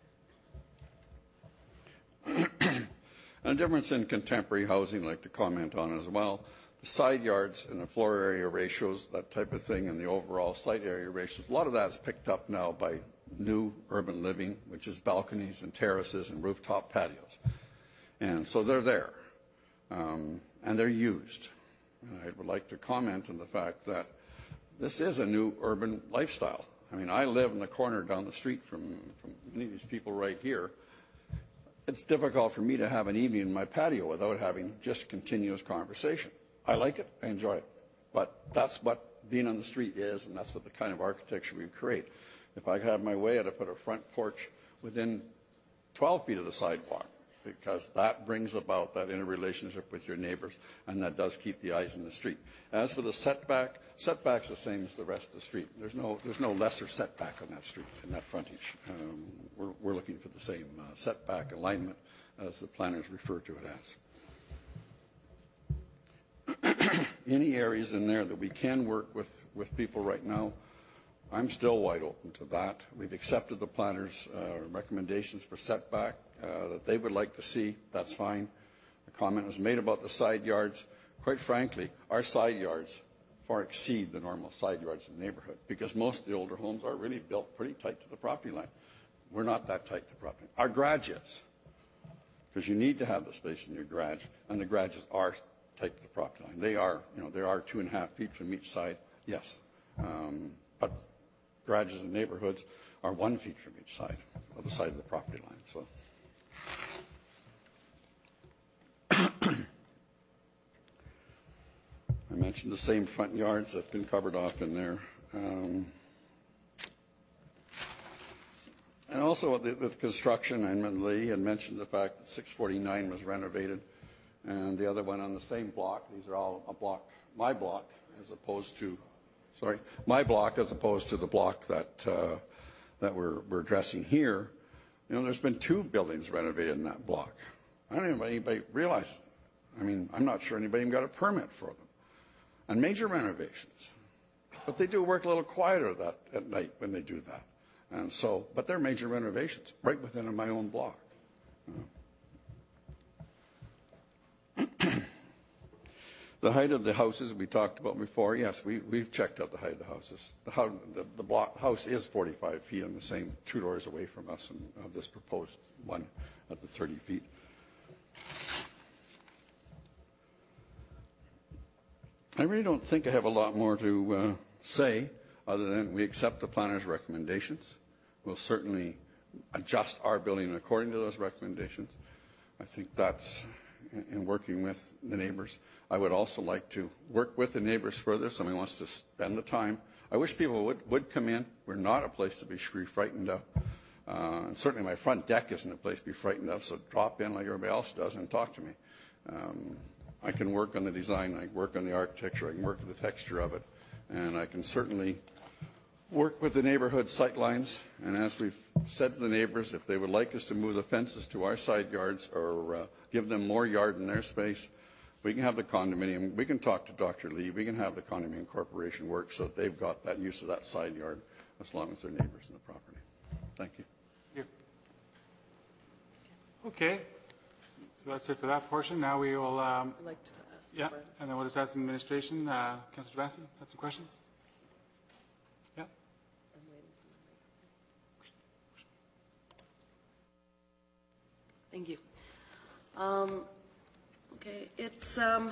[SPEAKER 5] And a difference in contemporary housing, I'd like to comment on as well. The side yards and the floor area ratios, that type of thing, and the overall site area ratios, a lot of that's picked up now by new urban living, which is balconies and terraces and rooftop patios. And so they're there, and they're used. And I would like to comment on the fact that this is a new urban lifestyle. I mean, I live in the corner down the street from many of these people right here. It's difficult for me to have an evening in my patio without having just continuous conversation. I like it. I enjoy it. But that's what being on the street is, and that's what the kind of architecture we create. If I have my way, I'd put a front porch within 12 feet of the sidewalk, because that brings about that interrelationship with your neighbors, and that does keep the eyes in the street. As for the setback's the same as the rest of the street. There's no lesser setback on that street, in that frontage. We're looking for the same setback alignment as the planners refer to it as. Any areas in there that we can work with people right now, I'm still wide open to that. We've accepted the planners' recommendations for setback that they would like to see. That's fine. A comment was made about the side yards. Quite frankly, our side yards far exceed the normal side yards in the neighborhood, because most of the older homes are really built pretty tight to the property line. We're not that tight to the property line. Our garage is, because you need to have the space in your garage, and the garages are tight to the property line. They are, there are 2.5 feet from each side, yes. But garages in neighborhoods are 1 feet from each side of the side of the property line. So. I mentioned the same front yards. That's been covered off in there. And also with construction, and Lee had mentioned the fact that 649 was renovated, and the other one on the same block. These are all my block, as opposed to the block that we're addressing here. There's been 2 buildings renovated in that block. I don't know if anybody realized. I mean, I'm not sure anybody even got a permit for them. And major renovations. But they do work a little quieter at night when they do that. And so, but they're major renovations right within my own block. The height of the houses we talked about before, yes, we've checked out the height of the houses. The house is 45 feet on the same 2 doors away from us, and of this proposed one at the 30 feet. I really don't think I have a lot more to say other than we accept the planner's recommendations. We'll certainly adjust our building according to those recommendations. I think that's in working with the neighbors. I would also like to work with the neighbors further if somebody wants to spend the time. I wish people would come in. We're not a place to be frightened of. And certainly my front deck isn't a place to be frightened of, so drop in like everybody else does and talk to me. I can work on the design, I can work on the architecture, I can work with the texture of it, and I can certainly work with the neighborhood sight lines. And as we've said to the neighbors, if they would like us to move the fences to our side yards or give them more yard in their space, we can have the condominium, we can talk to Dr. Lee, we can have the condominium corporation work so that they've got that use of that side yard as long as they're neighbors in the property. Thank you.
[SPEAKER 2] Okay, so that's it for that portion. Now we will.
[SPEAKER 11] I'd like to ask.
[SPEAKER 2] Yeah, and then we'll just ask the administration. Councillor Bassey, had some questions? Yeah.
[SPEAKER 11] Thank you. Okay, it's an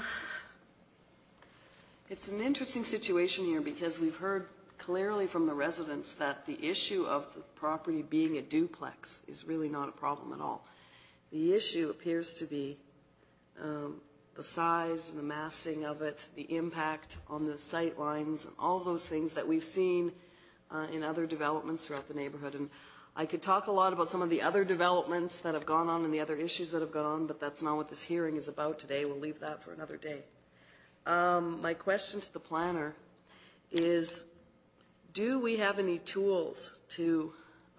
[SPEAKER 11] interesting situation here because we've heard clearly from the residents that the issue of the property being a duplex is really not a problem at all. The issue appears to be the size and the massing of it, the impact on the sight lines, and all of those things that we've seen in other developments throughout the neighborhood. And I could talk a lot about some of the other developments that have gone on and the other issues that have gone on, but that's not what this hearing is about today. We'll leave that for another day. My question to the planner is, do we have any tools to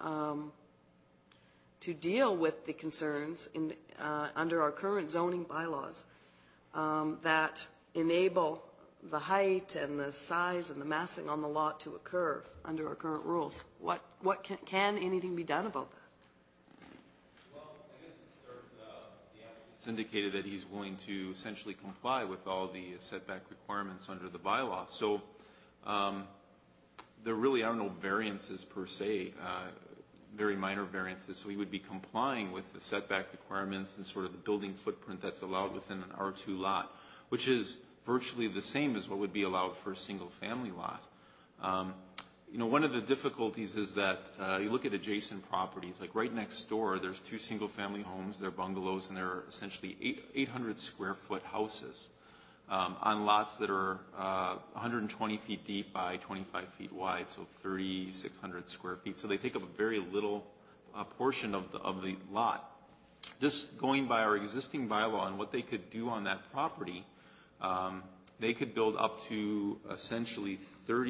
[SPEAKER 11] deal with the concerns under our current zoning bylaws that enable the height and the size and the massing on the lot to occur under our current rules? What can anything be done about that?
[SPEAKER 21] Well, I guess to start, the applicant's indicated that he's willing to essentially comply with all the setback requirements under the bylaw. So there really are no variances per se, very minor variances. So he would be complying with the setback requirements and sort of the building footprint that's allowed within an R2 lot, which is virtually the same as what would be allowed for a single family lot. You know, one of the difficulties is that you look at adjacent properties, like right next door, there's 2 single family homes, they're bungalows, and they're essentially 800 square foot houses on lots that are 120 feet deep by 25 feet wide, so 3,600 square feet. So they take up a very little portion of the lot. Just going by our existing bylaw and what they could do on that property, they could build up to essentially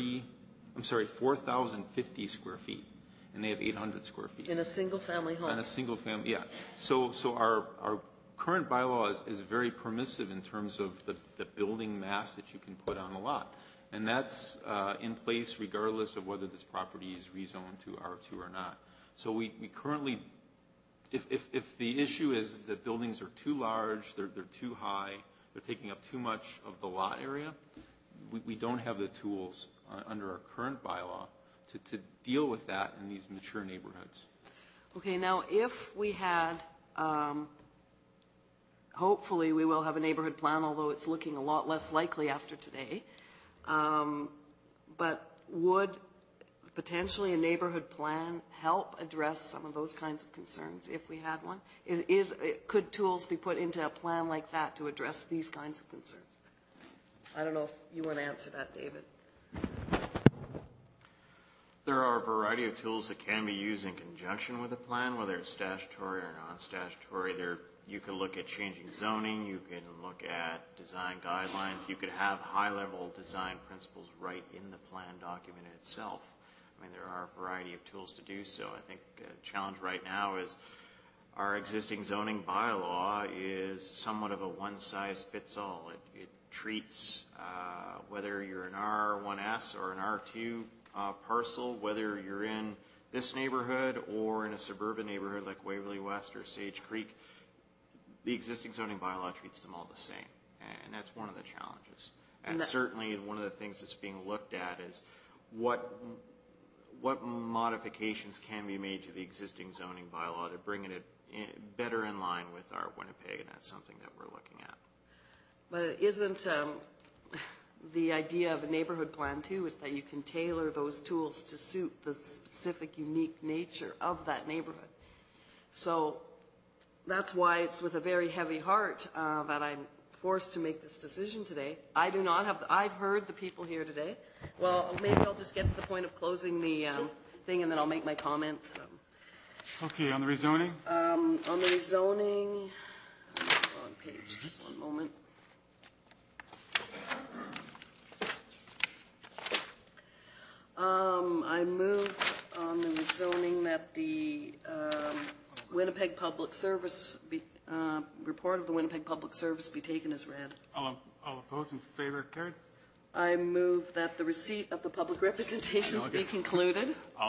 [SPEAKER 21] 4,050 square feet, and they have 800 square feet.
[SPEAKER 11] In a single family home? In
[SPEAKER 21] a single family, yeah. So our current bylaw is very permissive in terms of the building mass that you can put on a lot. And that's in place regardless of whether this property is rezoned to R2 or not. So we currently, if the issue is that buildings are too large, they're too high, they're taking up too much of the lot area, we don't have the tools under our current bylaw to deal with that in these mature neighborhoods.
[SPEAKER 11] Okay, now if we had, hopefully we will have a neighborhood plan, although it's looking a lot less likely after today, but would potentially a neighborhood plan help address some of those kinds of concerns if we had one? Could tools be put into a plan like that to address these kinds of concerns? I don't know if you want to answer that, David.
[SPEAKER 22] There are a variety of tools that can be used in conjunction with a plan, whether it's statutory or non-statutory. You could look at changing zoning, you can look at design guidelines, you could have high-level design principles right in the plan document itself. I mean, there are a variety of tools to do so. I think the challenge right now is our existing zoning bylaw is somewhat of a one-size-fits-all. It treats whether you're an R1S or an R2 parcel, whether you're in this neighborhood or in a suburban neighborhood like Waverly West or Sage Creek, the existing zoning bylaw treats them all the same. And that's one of the challenges. And certainly one of the things that's being looked at is what modifications can be made to the existing zoning bylaw to bring it better in line with our Winnipeg, and that's something that we're looking at.
[SPEAKER 11] But it isn't, the idea of a neighborhood plan too is that you can tailor those tools to suit the specific unique nature of that neighborhood. So that's why it's with a very heavy heart that I'm forced to make this decision today. I do not have, I've heard the people here today. Well, maybe I'll just get to the point of closing the thing and then I'll make my comments.
[SPEAKER 2] Okay, on the rezoning?
[SPEAKER 11] On the rezoning, on page, just one moment. I move on the rezoning that the Winnipeg Public Service report of the Winnipeg Public Service be taken as read.
[SPEAKER 2] All opposed, in favor, carried.
[SPEAKER 11] I move that the receipt of the public representations be concluded.